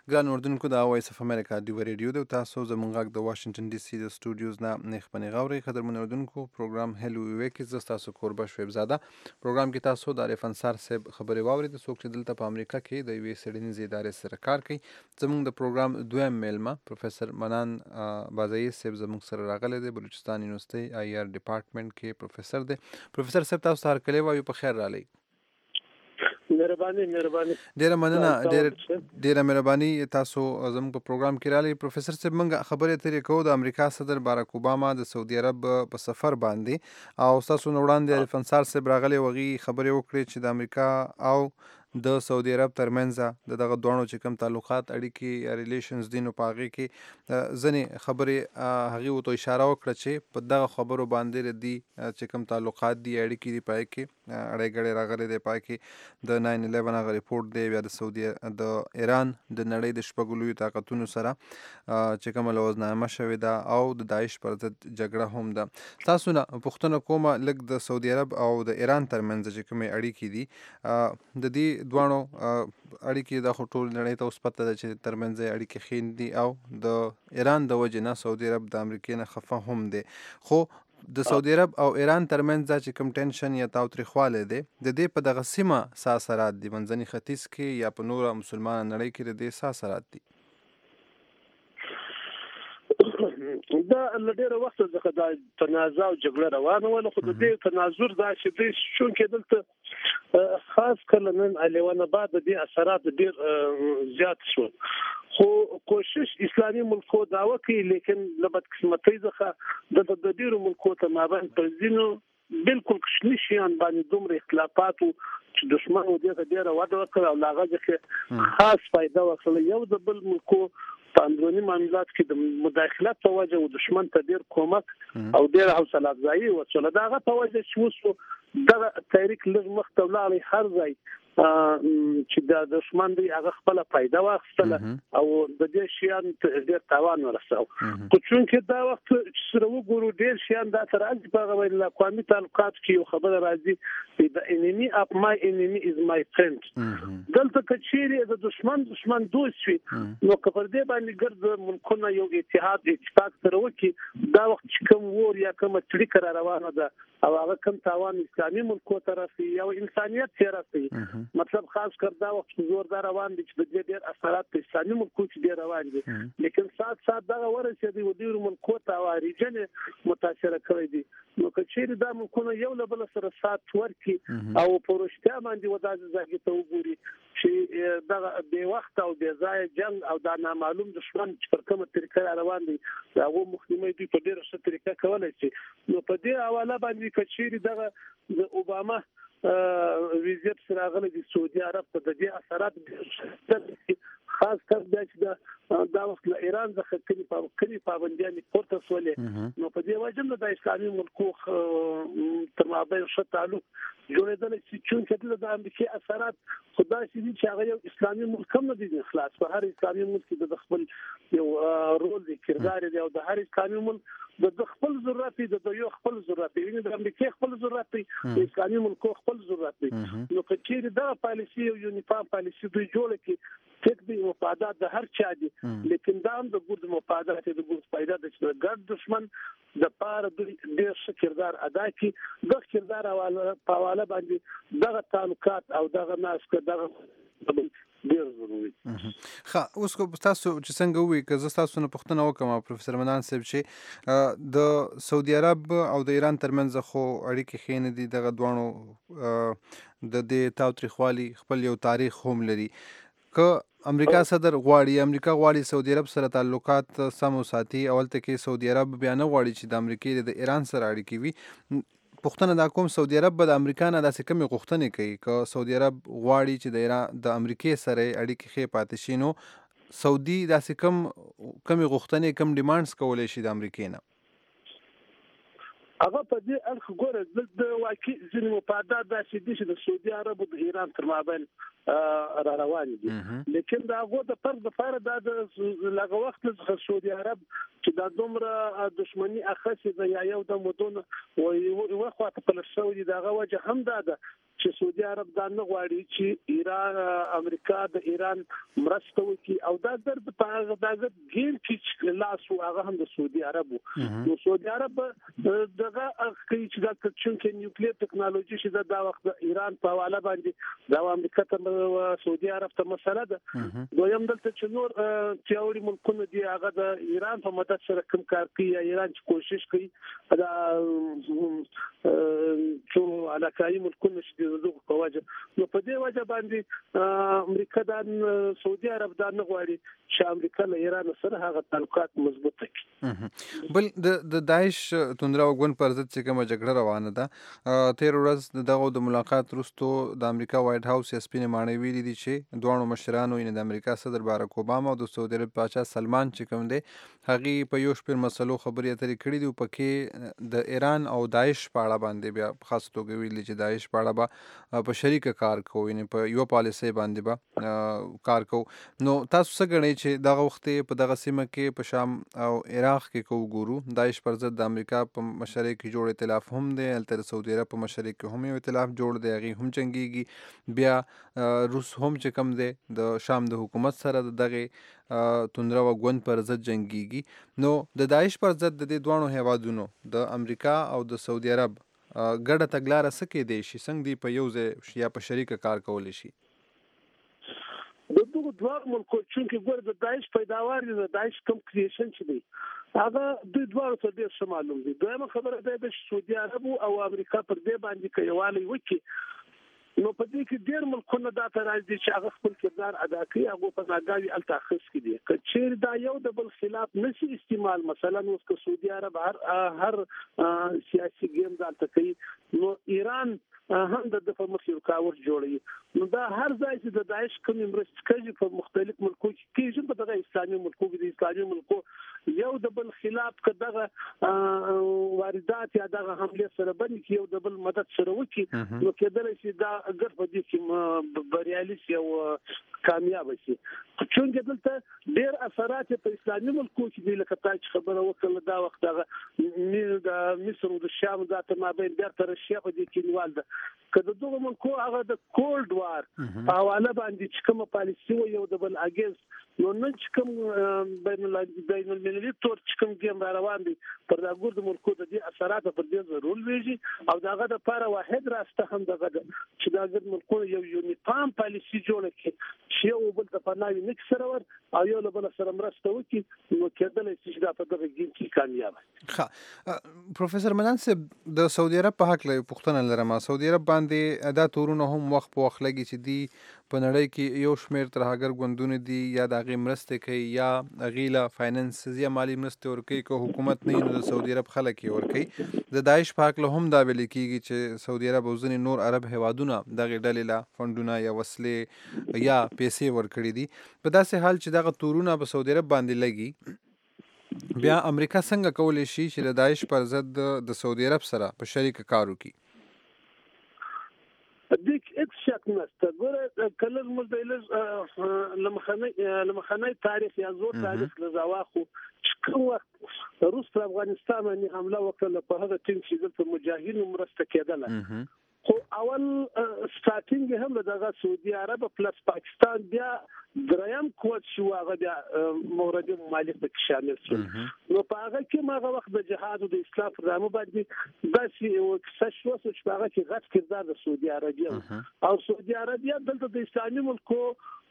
Speaker 5: ګران اردوونکو د وایس اف امریکا ډیو ریډیو د تاسو زموږ غږ د واشنگټن ډي سي د سټوډیوز نه نخبني غوري قدرمن اردوونکو پروګرام هلو ویک ز تاسو کوربه شویب زاده پروګرام کې تاسو د عارف انصار صاحب خبري واوري د څوک چې دلته په امریکا کې د یوې سړنیزې ادارې سره کار کوي. زموږ د پروګرام دویم میلمه پروفیسور منان بازایی صاحب زموږ سره راغلی دی. بلوچستان یونیورسيټي آی آر ډپارټمنټ کې پروفیسور دی. پروفیسور صاحب تاسو ته هرکلی وایو، په خیر راغلی.
Speaker 8: مهرباني
Speaker 5: ډیره مننه، ډیره مهرباني تاسو زموږ په پروګرام کې راغلی. پروفیسور صاحب موږ خبرې اترې کوو د امریکا صدر باراک اوباما د سعودي عرب په سفر باندې، او تاسو نو وړاندې عارف انصار صاحب راغلی وغي خبرې وکړې چې د امریکا او د سعودي عرب ترمنځ دغه دوه چې کوم تعلقات اړیکې یا ریلیشنز دي نو په هغې کې ځینې خبرې هغې ورته اشاره وکړه چې په دغه خبرو باندې دي چې کوم تعلقات دي اړیکې دي پای کې اړې ګړې راغلي دی، پای کې د 9/11 هغه ریپورټ دی، بیا د ایران د نړۍ د شپږو لویو طاقتونو سره چې کومه لوزنامه شوې ده او د داعش پر ضد جګړه هم ده. تاسو نه پوښتنه کومه لږ د سعودي عرب او د ایران ترمنځ چې کومې اړیکې دي د دې دواړو اړیکې د خو ټول نړۍ ته اوس پته ده چې ترمنځ یې اړیکې ښې دي او د ایران د وجې نه سعودي عرب د امریکې نه خفه هم دی. خو د سعودي عرب او ایران ترمنځ چې کوم ټینشن یا تاوتریخوالی دی د دې په دغه سیمه څه اثرات دي، منځني ختیځ کې یا په نوره مسلمانه نړۍ کې د دې څه اثرات دي؟
Speaker 8: دا له ډېره وخته څخه دا تنازع او جګړه روانه وه، خو د دې تناظر دا چې دی چونکې دلته خاص کله نن لیوان آباد د دې اثرات ډېر زیات شول، خو کوشش اسلامي ملکو دا وکړي، لیکن له بدقسمتۍ څخه دلته د ډېرو ملکو ته مابین پر ځینو بالکل کوچني شیان باندې دومره اختلافاتو چې دښمن و دې ته ډېره وده وکړه او له هغه څخه خاص فایده واخله. یو د بل ملکو په اندروني معاملات کې د مداخلت په وجه و دښمن ته ډېر کومک او ډېر حوصله افزایي وشوله. د هغه په وجه چې اوس دغه تحریک لږ مخته ولاړی، هر ځای چې د دښمن دی هغه خپله فایده واخیستله او د دې شیان ډېر تاوان ورساو. خو چونکې دا وخت چې سره وګورو ډېر شیان دا ته راځي په هغه بین الاقوامي تعلقاتو کې یو خبره راځي د enemy of my enemy is my friend. دلته که چیرې د دښمن دوست وي نو که پر دې باندې ګرد ملکونه یو اتفاق سره وکړي، دا وخت چې کوم ور یا کومه څړیکه را روانه ده او هغه کوم تاوان اسلامي ملکو ته رسي یا انسانیت ته رسي، مطلب خاص کر دا وخت زوردار روان دي چې د دې ډېر اثرات په اسلامي ملکو کې ډېر روان دي، لیکن سات دا ورسېدي و ډېر ملکو ته واریجن متاثر کړی دي. نو که چیرې دا ملکونه یو له بل سره سات ورکړي او په رښتیا باندې وداسې ځای ته وګوري چې دا بې وخت او بې ځایه جنګ او دا نامعلوم دښمن چې پر کومه طریقه روان دي د هغو مخنیوی دوی په ډېره ښه طریقه کولی شي. نو په دې حواله باندې که چیرې دغه د اوباما ویزیټ سره راغلی د سعودي عرب ته د دې اثرات خاص کر بیا چې دا وخت له ایران څخه کلي پابندیانې پورته شولې، نو په دې وجه د اسلامي ملکو تر مابین ښه تعلق جوړېدلی چې چونکې د امریکې اثرات خو داسې دي چې هغه یو اسلامي ملک هم نه دي خلاص، په هر اسلامي ملک کې د خپل یو رول دی، کردار دی، او د هر اسلامي ملک د خپل ضرورت دی، د یو خپل ضرورت دی، د امریکې خپل ضرورت دی، د اسلامي ملکو خپل ضرورت دی. نو که چیرې دا پالیسي او یونیفارم پالیسي دوی جوړه کړي، ټیک دی مفادات د هر چا دي، لیکن دا هم د ګرد مفادات د ګرد فایده د چې د ګرد دښمن د پاره دوی ډېر ښه کردار ادا کړي. دغه کردار په حواله باندې دغه تعلقات او دغه ناسکه دغه ډېر ضروري.
Speaker 5: ښه، اوس کو تاسو چې څنګه ووایي که زه تاسو نه پوښتنه وکړم پروفیسور منان صاحب چې د سعودي عرب او د ایران ترمنځ خو اړیکې ښې نه دي، دغه دواړو د دې تاوتریخوالي خپل یو تاریخ هم لري. که امریکا صدر غواړي سعودي عرب سره تعلقات سم وساتي، اولته کې سعودي عرب بیا نه غواړي چې د امریکې د ایران سره اړیکې وي، پوښتنه دا کوم سعودي عرب به د امریکا نه داسې کومې غوښتنې کوي که سعودي عرب غواړي چې د امریکې سره اړیکې ښې پاتې شي، نو سعودي داسې کومې غوښتنې کوم ډیمانډز کولی شي د امریکې نه؟
Speaker 8: هغه په دې اړخ ګوره د واقعي ځینې مفادات داسې دي چې د سعودي عرب او د ایران تر مابین را روان دي، لیکن د هغو د فرق دپاره دا د هغه وخت څخه سعودي عرب چې دا دومره دښمنی اخیسته د یو د مدون او یو خواته په لښو دي دغه وجه هم ده چې سعودي عرب دا نه غواړي چې ایران امریکا د ایران مرسته وکړي او دا درد په هغه دغه ګیم چې لاس او هغه هم د سعودي عرب نو سعودي عرب دغه کوي چې دا چې نیوکلیر ټکنالوژي چې دا وخت د ایران په حواله باندې دا امریکا ته سعودي عرب ته مسله ده دویم دلته چې نور تیوري ملکونه دي هغه د ایران په مدد سره کوم کار کوي ایران چې کوشش کوي دا چې علاقايي ملکونه چې دغه په وجه نو په دې وجه باندې امریکا د سعودي عرب د نغواړي چې امریکا له ایران سره هغه تعلقات مضبوط کړي
Speaker 5: بل د داعش توندرا وګون پر ضد چې کومه جګړه روانه ده تیر ورځ دغه د ملاقات وروسته د امریکا وایټ هاوس سپینې ماڼۍ ویلي دي چې دوه مشرانو یعنی د امریکا صدر باراک اوباما او د سعودي عرب بادشاه سلمان چې کوم دی هغه په یو شپږ مسلو خبرې اترې کړې دي په کې د ایران او داعش په اړه باندې بیا خاص توګه ویلي چې داعش په اړه به په شریکه کار کوو یعنی په یو پالیسي باندې به کار کوو نو تاسو څه ګڼئ چې دغه وخت په دغه سیمه کې په شام او عراق کې کو ګورو داعش پر ضد د امریکا په مشرۍ کې جوړ ائتلاف هم دی البته د سعودي عرب په مشرۍ کې هم یو ائتلاف جوړ دی هغه هم جنگيږي بیا روس هم چې کم دی د شام د حکومت سره دغه توندرا وګون پر ضد جنگيږي نو د داعش پر ضد د دې دوه هیوادونو د امریکا او د سعودي عرب ګډه تګلاره څه کې دی شي څنګه دی په یو ځای یا په شریکه کار کولی شي
Speaker 8: د دغه دوه ملکو چې ګور د داعش پیداوار دي د داعش کوم کریشن چې دی هغه د دوه څه ډیر معلوم دي دویمه خبره ده د سعودي عرب او امریکا پر دې باندې کوي وکي نو په دې کې ډیر ملکونه دا تر راځي چې هغه خپل کردار ادا کوي هغه په ناګاوي التخصص کې دي کچیر دا یو د بل خلاف نشي استعمال مثلا اوس که سعودي عرب هر سیاسي ګیم دالته کوي نو ایران هم د مخې رکاوټ جوړوي نو دا هر ځای چې د داعش کوم مرسته کوي په مختلف ملکو کې کېږي په دغه اسلامي ملکو کې د اسلامي ملکو یو د بل خلاف کداغه واردات یا دغه حمله سره باندې یو د بل مدد سره وکي نو کېدل شي دا اگر په دې کې بریالي شي او کامیاب شي چې دلته ډېر اثرات په اسلامي ملکو کې د لکه خبره وکړه دا وخت هغه د مصر او د شام ذات ما بین ډېر تر شي په دې کې نیول ده کله دغه ملکو هغه د کولډ وار په حواله باندې چې کومه پالیسي و یو د بل اگینست نو نن چې کوم بین المللي تور چې کوم ګیم روان دي پر دغه د ملکو د دې اثرات پر دې ضرور ویږي او دغه د لپاره واحد راسته هم دغه چې دغه ملکو یو یونیفارم پالیسي جوړ کړي چې یو بل ته پناوي نه سره ور او یو له بل سره مرسته وکړي نو کېدل چې دا په دغه ګیم کې کامیاب
Speaker 5: ښه پروفیسور منان صاحب د سعودي عرب په حق له پښتنه لرم سعودي عرب باندې دا تورونه هم وخت په وخت لګي چې دی په نړۍ کې یو شمېر ترهګر ګوندونه دي یا د هغې مرستې کوي یا هغې له فاینانس یا مالي مرستې ورکوي که حکومت نه وي نو د سعودي عرب خلک یې ورکوي د داعش په هکله هم دا ویل کېږي چې سعودي عرب او ځینې نور عرب هیوادونه دغې ډلې له فنډونه یا وسلې یا پیسې ورکړي دي په داسې حال چې دغه تورونه په سعودي عرب باندې لګي بیا امریکا څنګه کولی شي چې د داعش پر ضد د سعودي عرب سره په شریکه کار وکړي
Speaker 8: دیک هیڅ شک نشته ګوره کله موږ لمخنی تاریخ یا زور تاریخ لزواخو کوم وخت روس په افغانستان باندې حمله وکړه په هغه ټیم چې د مجاهدینو مرسته کېدله خو اول سٹارټینګ هم دغه سعودي عرب پلس پاکستان بیا دریم کوټ شو هغه بیا مورد مالک په شامل شو نو په هغه کې ماغه وخت د جهاد او د اسلام پرامو باندې داسې یو څه شو چې هغه کې غټ کردار د سعودي عربیه او سعودي عربیه دلته د اسلامي ملکو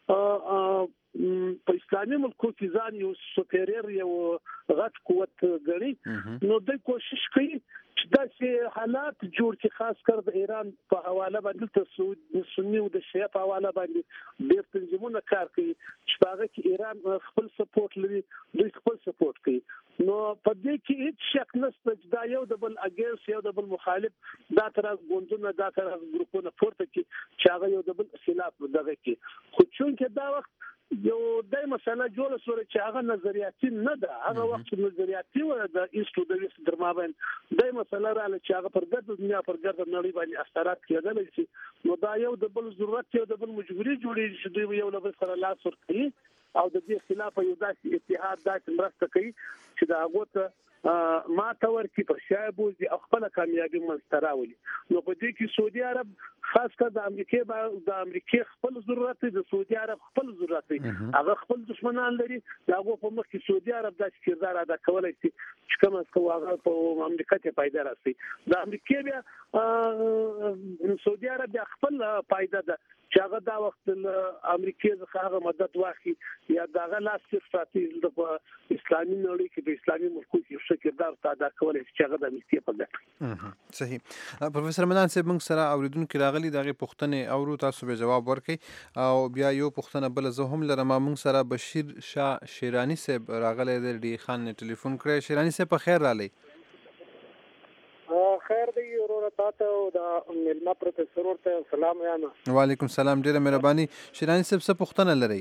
Speaker 8: په اسلامي ملکو کې ځان یو سوپیریر یو غټ قوت غړي نو د کوشش کوي چې داسې حالات جوړ چې خاص کر د ایران په حواله باندې ته سنی او د شیعه په حواله باندې ډېر تنظیمونه کار کوي چې هغه کې ایران خپل سپورټ لري دوی خپل سپورټ کوي نو په دې کې هیڅ شک نشته چې دا یو د بل اگینس یو د بل مخالف دا طرف ګوندونه دا طرف ګروپونه پورته کوي چې هغه یو د بل خلاف دغه کوي خو چونکه دا وخت یو دای مسله جوړه سره چې هغه نظریاتي نه ده هغه وخت نظریاتي و د ایستو د ویس درمابن دای مسله رااله چې هغه پر ګرد دنیا پر ګرد نړۍ باندې اثرات کېدل شي نو دا یو د بل ضرورت یو د بل مجبوري جوړیږي چې دوی یو له بل سره لاس ورکړي او د دې خلاف یو داسې اتحاد داسې مرسته کوي چې دا هغه ته ما تور کې په شایبوز دي خپل کامیابی منستراولي نو په دې کې سعودي عرب خاص کر د امریکای خپل ضرورت دي د سعودي عرب خپل ضرورت دي هغه خپل دشمنان لري دا هغه په مخ کې سعودي عرب د کردار ادا کولای شي چې کوم څه هغه په امریکا ته پیدا راسي د امریکای بیا سعودي عرب خپل فائدہ ده چې هغه دا وخت امریکای څخه هغه مدد واخلي یا دا لاس ساتي د اسلامي نړۍ کې د اسلامي ملکونو کې څه کردار ادا کولای شي چې هغه د امریکای په ګټه
Speaker 5: صحیح پروفیسور مدان صاحب موږ سره اوریدونکو راغلي دغه پوښتنې اورو تاسو به جواب ورکړئ او بیا یو پوښتنه بل زه هم لرم موږ سره بشیر شاه شیرانی صاحب راغلی د ډي خان نه ټلیفون کړی شیرانی صاحب په خیر رالی
Speaker 9: خیر دی ورور تاسو او د ملما پروفیسور ورته سلام یانه
Speaker 5: وعلیکم سلام ډیره مهرباني شیرانی صاحب څه پوښتنه لرئ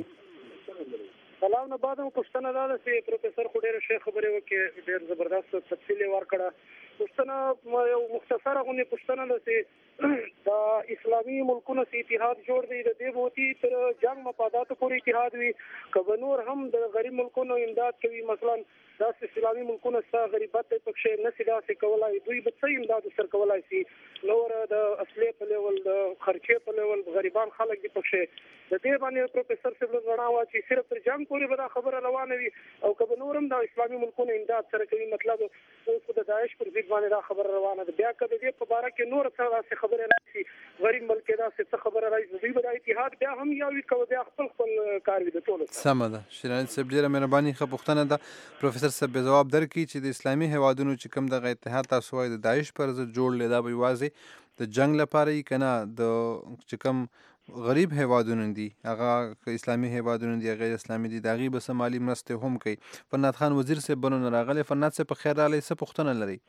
Speaker 9: سلام نه بعد پوښتنه دا ده چې پروفیسور خو ډیره ښه خبرې وکړي ډیر زبردست تفصیل ورکړه پوښتنه یو مختصره غونې پوښتنه ده چې د اسلامي ملکونو سي اتحاد جوړ دی د دې بوتي تر جنگ مفاداتو پورې اتحاد وي که نور هم د غریب ملکونو امداد کوي مثلا دا اسلامي ملکونو سره غریبت په کې نه سي دا څه کولای دوی به څه امداد سره کولای شي نور د اصلي په لیول د خرچې په لیول غریبان خلک دي په کې د دې باندې پروفیسور صاحب غواړم چې صرف تر جنگ پورې به دا خبره روانه وي او که نور هم د اسلامي ملکونو امداد سره کوي مطلب اوس د داعش پر ضد باندې دا خبره روانه ده بیا که د دې په اړه کې نور څه خبره راشي غریب ملک دا څه خبره راځي دوی به اتحاد بیا هم یو کوي بیا خپل کار وي د ټولو
Speaker 5: سمه ده شیرانی صاحب ډیره مهرباني ښه پوښتنه ده پروفیسور صاحب جواب درکړي چې د اسلامي هیوادونو چې کوم دغه اتحاد تاسو وایي د داعش پر ضد جوړ لیدا به یوازې د جنگ لپاره یې کنه د چې کوم غریب هیوادونه دي هغه اسلامي هیوادونه دي غیر اسلامي دي دغه به سمالي مرسته هم کوي فرنات خان وزیر صاحب بنو راغله فرنات صاحب په خیر رالی څه پوښتنه لري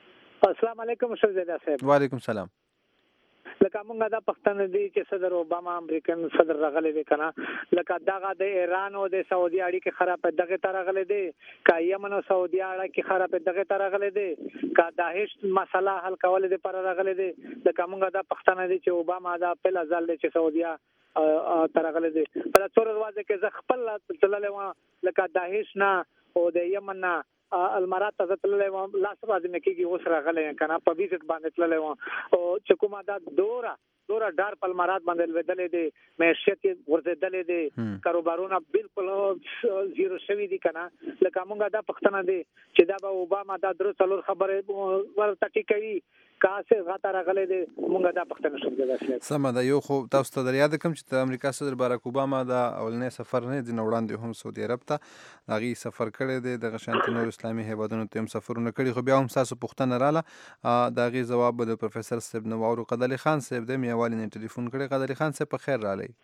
Speaker 9: السلام علیکم شهزاده صاحب
Speaker 5: وعلیکم سلام
Speaker 9: لکه موږ دا پښتنه دي چې صدر اوباما امریکن صدر راغلی دی کنه لکه دغه د ایران او د سعودي اړیکې خراب دغه تر راغلی دی کا یمن او سعودي اړیکې خراب دغه تر راغلی دی کا داعش مسله حل کول دي پر راغلی دی لکه موږ دا پښتنه دي چې اوباما دا په ځل چې سعودي تر راغلی دی په څور ورځې کې ز خپل تللې و لکه داعش نه او د یمن نه المارات ته تللې و لاس باندې کېږي اوس راغلی کنه په ویزټ باندې تللې و او چې کومه دا دورا ډار په المارات باندې ودلې دي معیشت ورزدلې دي کاروبارونه بالکل زیرو شوی دي کنه لکه موږ دا پښتنه دي چې دا به اوباما دا درو څلور خبره ورته ټیکوي کاسه غاټه راغلې دي موږ دا پښتنه شوم
Speaker 5: سم دا یو خو تاسو ته یاد کوم چې د امریکا صدر باراک اوباما دا اولنې سفر نه دی وړاندې هم سعودي عرب ته هغه سفر کړی دی د غشانت نور اسلامي هیوادونو ته هم سفرونه کړي خو بیا هم تاسو پښتنه رااله دا غي جواب د پروفیسور صاحب نوورو قدلی خان صاحب د میوالي نه ټلیفون کړي قدلی خان صاحب په خیر رالی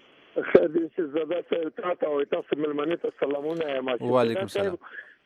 Speaker 8: خیر دې چې زړه تاسو ملمنه ته سلامونه
Speaker 5: وعلیکم سلام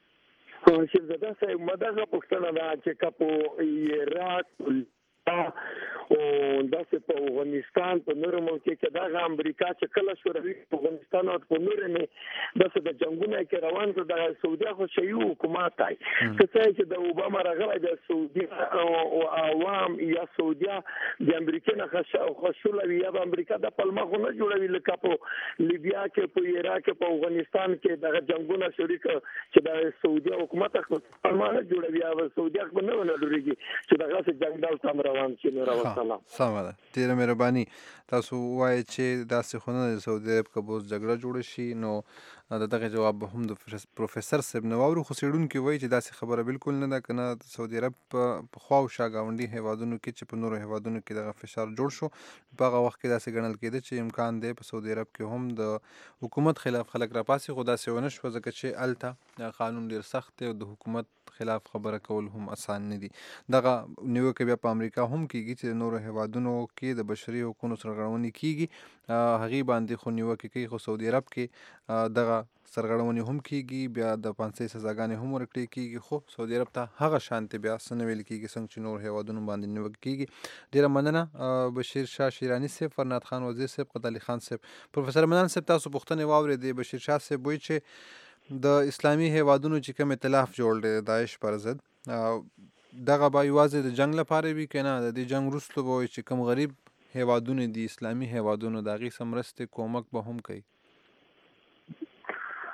Speaker 8: شهزاده صاحب مدغه پښتنه دا چې کپو عراق او داسې په افغانستان په نورو ملکو کې دا امریکا چې کله شوروي افغانستان او په نورو نه داسې د جنگونو کې روان دي د سعودي خو شي حکومت دی چې د اوباما راغلی د سعودي او عوام یا سعودي د امریکا نه خوشاله وي یا د امریکا د پلمغه نه جوړوي لکه په لیبیا کې په عراق کې په افغانستان کې د جنگونو شریک چې د سعودي حکومت خپل پلمغه جوړوي او سعودي خپل نه ولري چې دغه څنګه ډول تم روان شي نور والسلام
Speaker 5: سمه ده ډیره مهرباني تاسو وایي چې داسې خونه د سعودي عرب کبوز جګړه جوړ شي نو دغه جواب هم د پروفیسور صاحب نوورو خو سیډونکو وایي چې داسې خبره بالکل نه ده کنه د سعودي عرب په خواو شاګاونډي هیوادونو کې چې په نورو هیوادونو کې دغه فشار جوړ شو په هغه وخت کې داسې ګڼل کېده چې امکان دی په سعودي عرب کې هم د حکومت خلاف خلک راپاسي خو داسې ونه شو ځکه چې الته قانون ډیر سخت دی او د حکومت خلاف خبره کول هم آسان نه دي دغه نیوکه بیا په امریکا هم کېږي چې نورو هیوادونو کې د بشري حقوقو سرغړونې کېږي هغې باندې خو نیوکې کوي خو سعودي عرب کې دغه سرغړونې هم کېږي بیا د پانسۍ سزاګانې هم ورکړې کېږي خو سعودي عرب ته هغه شانتې بیا څه نه ویل کېږي څنګه چې نور هیوادونو باندې نیوکه کېږي ډېره مننه بشیر شاه شیرانی صاحب فرنات خان وزیر صاحب قدالي خان صاحب پروفیسور منان صاحب تاسو پوښتنې واورېدې بشیر شاه صاحب وایي چې د اسلامي هیوادونو چې کوم ائتلاف جوړ دی داعش پر ضد دغه به یوازې د جنگ لپاره وي که نه د دې جنگ وروسته به وایي چې کوم غریب هیوادونه دي اسلامي هیوادونه د هغې څه مرستې کومک به هم کوي
Speaker 8: په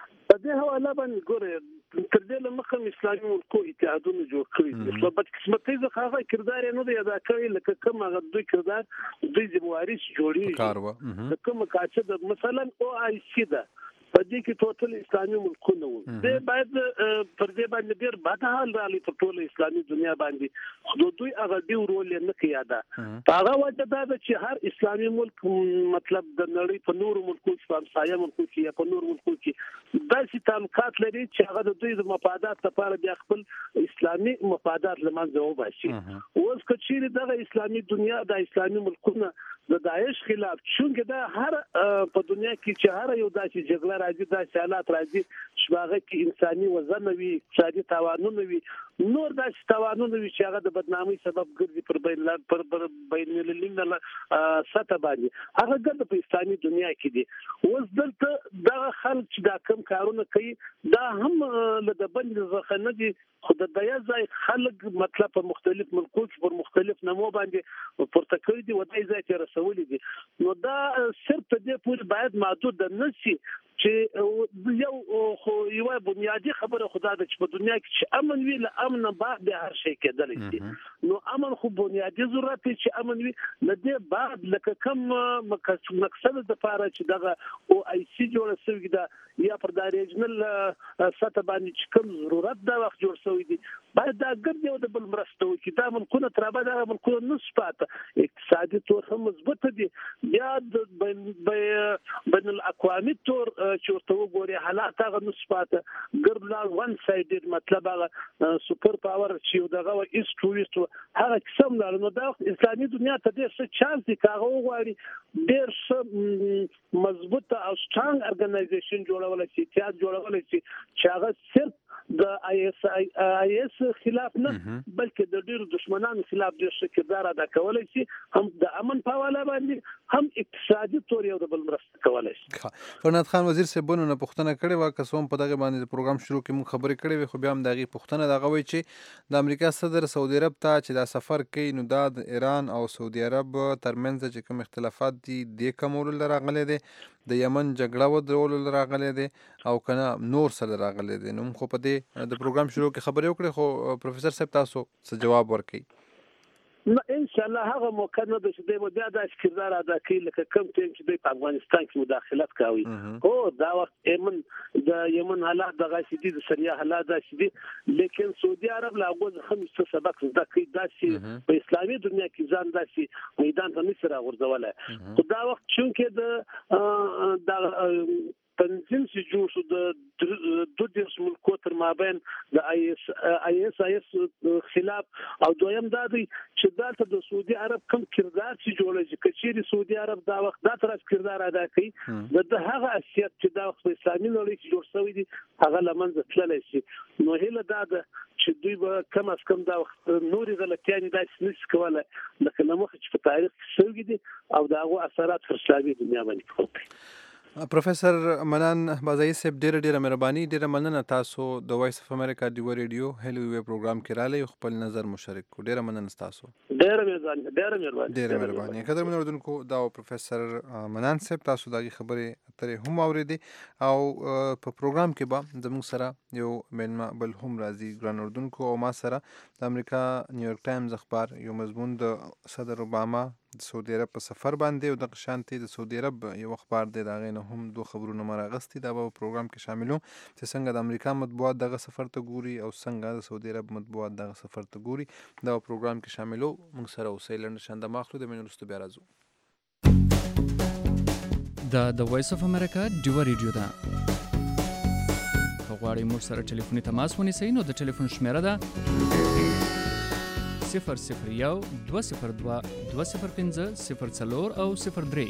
Speaker 8: دې حواله باندې ګوره تر دې لمخه اسلامي ملکو اتحادونه جوړ کړي دي. بدقسمتۍ څخه هغه کردار نه دی ادا کړی لکه کوم هغه دوی کردار دوی ذمہواري جوړیږي. کوم کاڅه مثلا OIC ده په دې کې ټوټل اسلامي ملکونه وو. دې باید پر دې باندې ډېر بد حال راغلی په ټول اسلامي دنیا باندې خو دوی هغه دی رول نه کوي ادا. هغه وجه دا ده چې هر اسلامي ملک مطلب د نړۍ په نورو ملکو کې په همسایه ملکو کې یا په نورو ملکو کې داسې تعلقات لري چې هغه د دوی د مفادات لپاره بیا خپل اسلامي مفادات له منځه وباسي. اوس که چیرې دغه اسلامي دنیا د اسلامي ملکونه د داعش خلاف چونکه دا هر په دنیا کې چې هر یو داسې جګړه راځي داسې حالات راځي چې هغه کې انساني وزن وي اقتصادي تاوانونه وي نور داسې تاوانونه وي چې هغه د بدنامۍ سبب ګرځي پر بین المللي سطح باندې هغه ګرځي په اسلامي دنیا کې دي. اوس دلته دغه خلک چې دا کم کارونه کوي دا هم له د بند ځخه نه دي خو د دیا ځای خلک مطلب په مختلف ملکو کې پر مختلف نمو باندې پورته کړی دي و دای ځای ته رسولي دي. نو دا صرف په دې پورې باید محدود نه شي چې یو بنیادی خبره خدا د چې په دنیا کې چې امن وي له امن بعد به هر شي کېدلی شي. نو امن خو بنیادی ضرورت دی چې امن وي نه دی بعد لکه کم مقصد د لپاره چې دغه OIC جوړ شوی دا یا پر د ریجنل سطح باندې چې کوم ضرورت دا وخت جوړ شوی دی باید دا ګرځي او د بل مرسته وکړي. دا ملکونه تر ابده دا ملکونه نسبت اقتصادي تور هم مضبوط دي یا د بین الاقوامي تور چې ورته وګوري حالات هغه نسبت ګرځلا وان سایډ مطلب هغه سپر پاور چې دغه ایست ویست هغه قسم نه نو دا اسلامي دنیا ته ډېر څه چانس دی کاغه وغواړي ډېر څه مضبوط او سترانګ ارګنایزیشن جوړول شي اتحاد جوړول شي چې هغه صرف د IS خلاف نه بلکې د ډېرو دشمنانو خلاف ډېر ښه کردار ادا کولی شي هم د امن په حواله باندې هم اقتصادي تور یو د بل مرسته کولی شي.
Speaker 5: فرناد خان وزیر صاحب نه پوښتنه کړې وه که څه هم په دغه باندې د پروګرام شروع کې موږ خبرې کړې وې خو بیا هم د هغې پوښتنه د هغه وایي چې د امریکا صدر سعودي عرب ته چې دا سفر کوي نو دا د ایران او سعودي عرب ترمنځ چې کوم اختلافات دي دې کمولو له راغلی دی د یمن جګړه ودرولو له راغلی دی او که نه نور څه له راغلی دی. نو خو په دې د پروګرام شروع کې خبرې وکړې خو پروفیسر صاحب تاسو څه جواب ورکړئ؟
Speaker 8: نو ان شاء الله هغه موقع نه ده چې د بیا د کردار ادا کوي لکه کوم ټیم چې د افغانستان کې مداخلت کوي او دا وخت یمن حالات د غاسدي د سریه حالات دي لیکن سعودي عرب لا غوځ خمس سبق زده کوي داسې په اسلامي دنیا کې ځان داسې میدان ته مصر غورځوله خو دا وخت چونکه د تنظیم چې جوړ شو د دوه دیرش ملکو تر مابین د IS خلاف او دویم دا دی چې دلته د سعودي عرب کم کردار چې جوړیږي کچېری سعودي عرب دا وخت دا تر کردار ادا کوي د هغه اسیت چې دا وخت په اسلامي نړۍ کې جوړ شوی دي هغه لمنځه تللی شي. نو هله دا ده چې دوی به کم از کم دا وخت نوري غلطیانې داسې نشي کولی لکه له مخکې چې په تاریخ کې شوي دي او د هغو اثرات پر اسلامي دنیا باندې کوي.
Speaker 5: پروفیسر منان بازایی صاحب ډیره مهرباني ډیره مننه تاسو د وایس اف امریکا ډیو ریډیو هلو وی پروګرام کې رالی خپل نظر مشارک کو ډیره مننه تاسو ډیره مهرباني قدر منوردونکو دا پروفیسر منان صاحب تاسو دغه خبرې اترې هم اوریدي او په پروګرام کې به زموږ سره یو مېلمه بل هم راځي ګران اردوونکو او ما سره د امریکا نیویارک ټایمز اخبار یو مضمون د صدر اوباما د سعودي عرب په سفر باندې او د شانتي د سعودي عرب یو اخبار دی دا غینه هم دوه خبرونه مراغستي دا په پروګرام کې شاملو چې څنګه د امریکا مطبوعات دغه سفر ته ګوري او څنګه د سعودي عرب مطبوعات دغه سفر ته ګوري دا پروګرام کې شاملو موږ سره اوسې لنډ شاند ماخلو د منورستو بیا راځو.
Speaker 10: د وایس اف امریکا ډیو ریډیو دا غواړئ موږ سره ټلیفوني تماس ونیسئ نو د ټلیفون شمیره ده 001 202 205 04 او 03.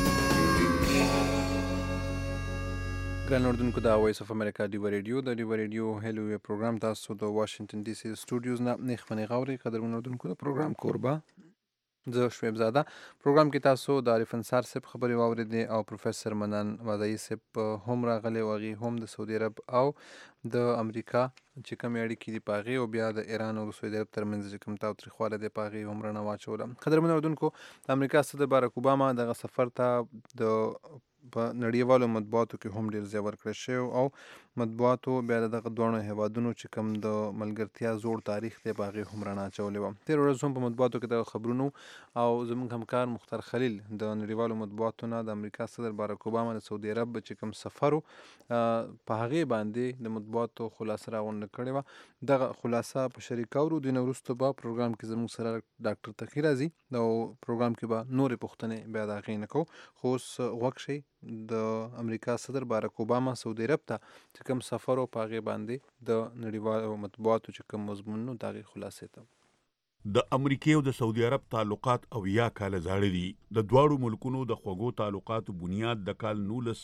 Speaker 5: ګران اردوونکو دا وایس اف امریکا ډیو ریډیو د ډیو ریډیو هلو وی پروګرام تاسو د واشنگټن ډي سي سټوډیوز نه نخمنې غوري قدرمن اردوونکو د پروګرام کوربه زه شعیب زاده پروګرام کې تاسو د عارف انصار صاحب خبرې واوریدې او پروفیسر منان بازایی صاحب هم راغلی وغي هم د سعودي عرب او د امریکا چې کوم اړیکې دي پاغي او بیا د ایران او سعودي عرب ترمنځ چې کوم تاوتریخواله دی پاغي هم رڼا واچوله. قدرمن اردوونکو د امریکا صدر باراک اوباما دغه سفر ته د په نړیوالو مطبوعاتو کې هم ډېر ځای ورکړی شوی او مطبوعاتو بیا د دغه دواړو هیوادونو چې کوم د ملګرتیا زوړ تاریخ دی په هغې هم رڼا اچولې وه. تېره ورځ هم په مطبوعاتو کې دغه خبرونه او زموږ همکار مختار خلیل د نړیوالو مطبوعاتو نه د امریکا صدر باراک اوباما د سعودي عرب چې کوم سفر و په هغې باندې د مطبوعاتو خلاصه راغونډه کړې وه. دغه خلاصه په شریکولو دوی نه وروسته به پروګرام کې زموږ سره ډاکټر تقي راځي او پروګرام کې به نورې پوښتنې بیا د هغې نه کوو. خو اوس غوږ شئ د امریکا صدر باراک اوباما سعودي عرب ته چې کوم سفر او په هغې باندې د نړیوالو مطبوعاتو چې کوم مضمونونه د هغې خلاصې ته.
Speaker 11: د امریکې او د سعودي عرب تعلقات 80 کاله زاړه دي. د دواړو ملکونو د خوږو تعلقاتو بنیاد د کال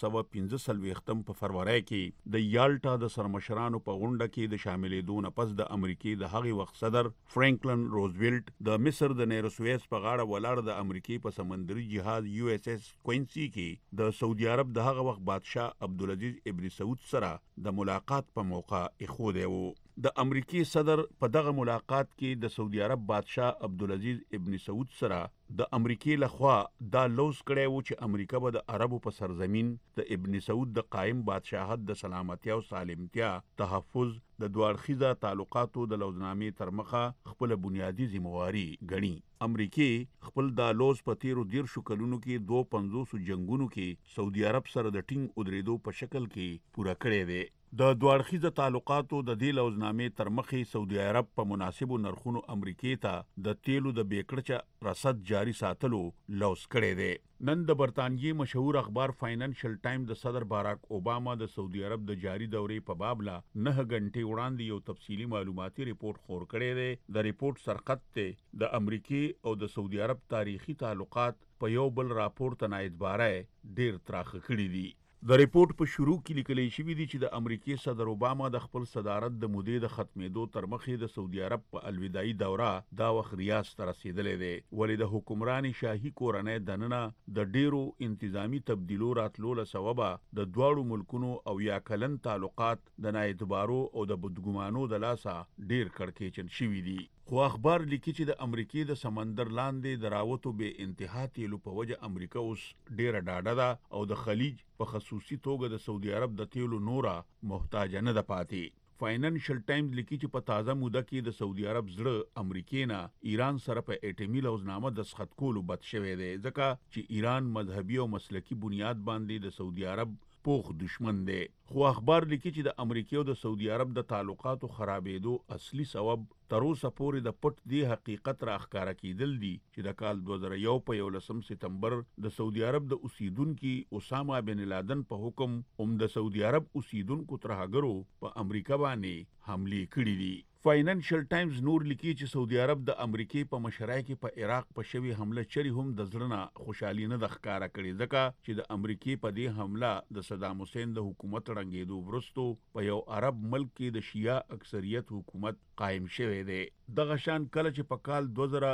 Speaker 11: 1945 په فروری کې د یالټا د سرمشرانو په غونډه کې د شاملېدو نه پس د امریکې د هغې وخت صدر فرانکلن روزویلټ د مصر د نیل سویس په غاړه ولاړ د امریکې په سمندري جهاز USS کوینسي کې د سعودي عرب د هغه وخت بادشاه عبدالعزیز ابن سعود سره د ملاقات په موقع ایښودی و. د امریکې صدر په دغه ملاقات کې د سعودي عرب بادشاه عبدالعزیز ابن سعود سره د امریکې لخوا دا لوز کړی و چې امریکا به د عربو په سرزمین د ابن سعود د قائم بادشاهت د سلامتیا او سالمتیا تحفظ د دوه اړخیزه تعلقاتو د لوزنامې تر مخه خپل بنیادی ذمہواری ګڼي. امریکې خپل دا لوز په تیرو 10 کلونو کې 250 جنگونو کې سعودي عرب سره د ټینګ ودرېدو په شکل کې پوره کړی دی. د دوه اړخیزه تعلقاتو د دې لوزنامې تر مخې سعودي عرب په مناسبو نرخونو امریکې ته د تیلو د بیکړچه رصد جاري ساتلو لوز کړی دی. نن د برطانیې مشهور اخبار فاینانشل ټایم د صدر باراک اوباما د سعودي عرب د جاري دورې په باب لا 9 غنټې وړاندې یو تفصیلي معلوماتي ریپورت خور کړی دی. د ریپورت سرخط ته د امریکې او د سعودي عرب تاریخي تعلقات په یو بل راپور ته نایدباره ډیر تراخه کړي دي. د ریپورت په شروع کې لیکل شوی دی چې د امریکای صدر اوباما د خپل صدارت د مودې د ختمېدو تر مخې د سعودي عرب په الوداعي دوره دا وخت ریاض ته رسیدلی دی، ولې د حکمران شاهي کورنۍ دننه د ډیرو انتظامی تبدیلو راتلو له سببه د دواړو ملکونو او یا کلن تعلقات د نااعتبارو او د بدګمانو د لاسه ډیر کړکېچن شوي دي. خو اخبار لیکي چې د امریکې د سمندر لاندې د راوتو بې انتها تیلو په وجه امریکا اوس ډیره ډاډه ده او د خلیج په خصوصي توګه د سعودي عرب د تیلو نوره محتاج نه ده پاتې. فاینانشل ټایمز لیکي چې په تازه موده کې د سعودي عرب زړه امریکې نه ایران سره په اټومي لوزنامه دستخط کولو بد شوی دی، ځکه چې ایران مذهبي او مسلکي بنیاد باندې د سعودي عرب پوخ دشمن دی. خو اخبار لیکي چې د امریکا او د سعودي عرب د تعلقاتو خرابېدو اصلي سبب تر اوسه پورې د پټ دی حقیقت را ښکاره کېدل دي چې د کال 2001 په 11 سپتمبر د سعودي عرب د اوسیدونکي اسامه بن لادن په حکم د سعودي عرب اوسیدونکو ترهګرو په امریکا باندې حملې کړې دي. فاینانشل ټایمز نور لیکي چې سعودي عرب د امریکې په مشرۍ کې په عراق په شوی حمله چری هم د زړه نه خوشحالي نه د ښکاره کړې، ځکه چې د امریکې په دې حمله د صدام حسین د حکومت ړنګېدو وروستو په یو عرب ملک کې د شیعه اکثریت حکومت قائم شوی دی. دغه شان کله چې په کال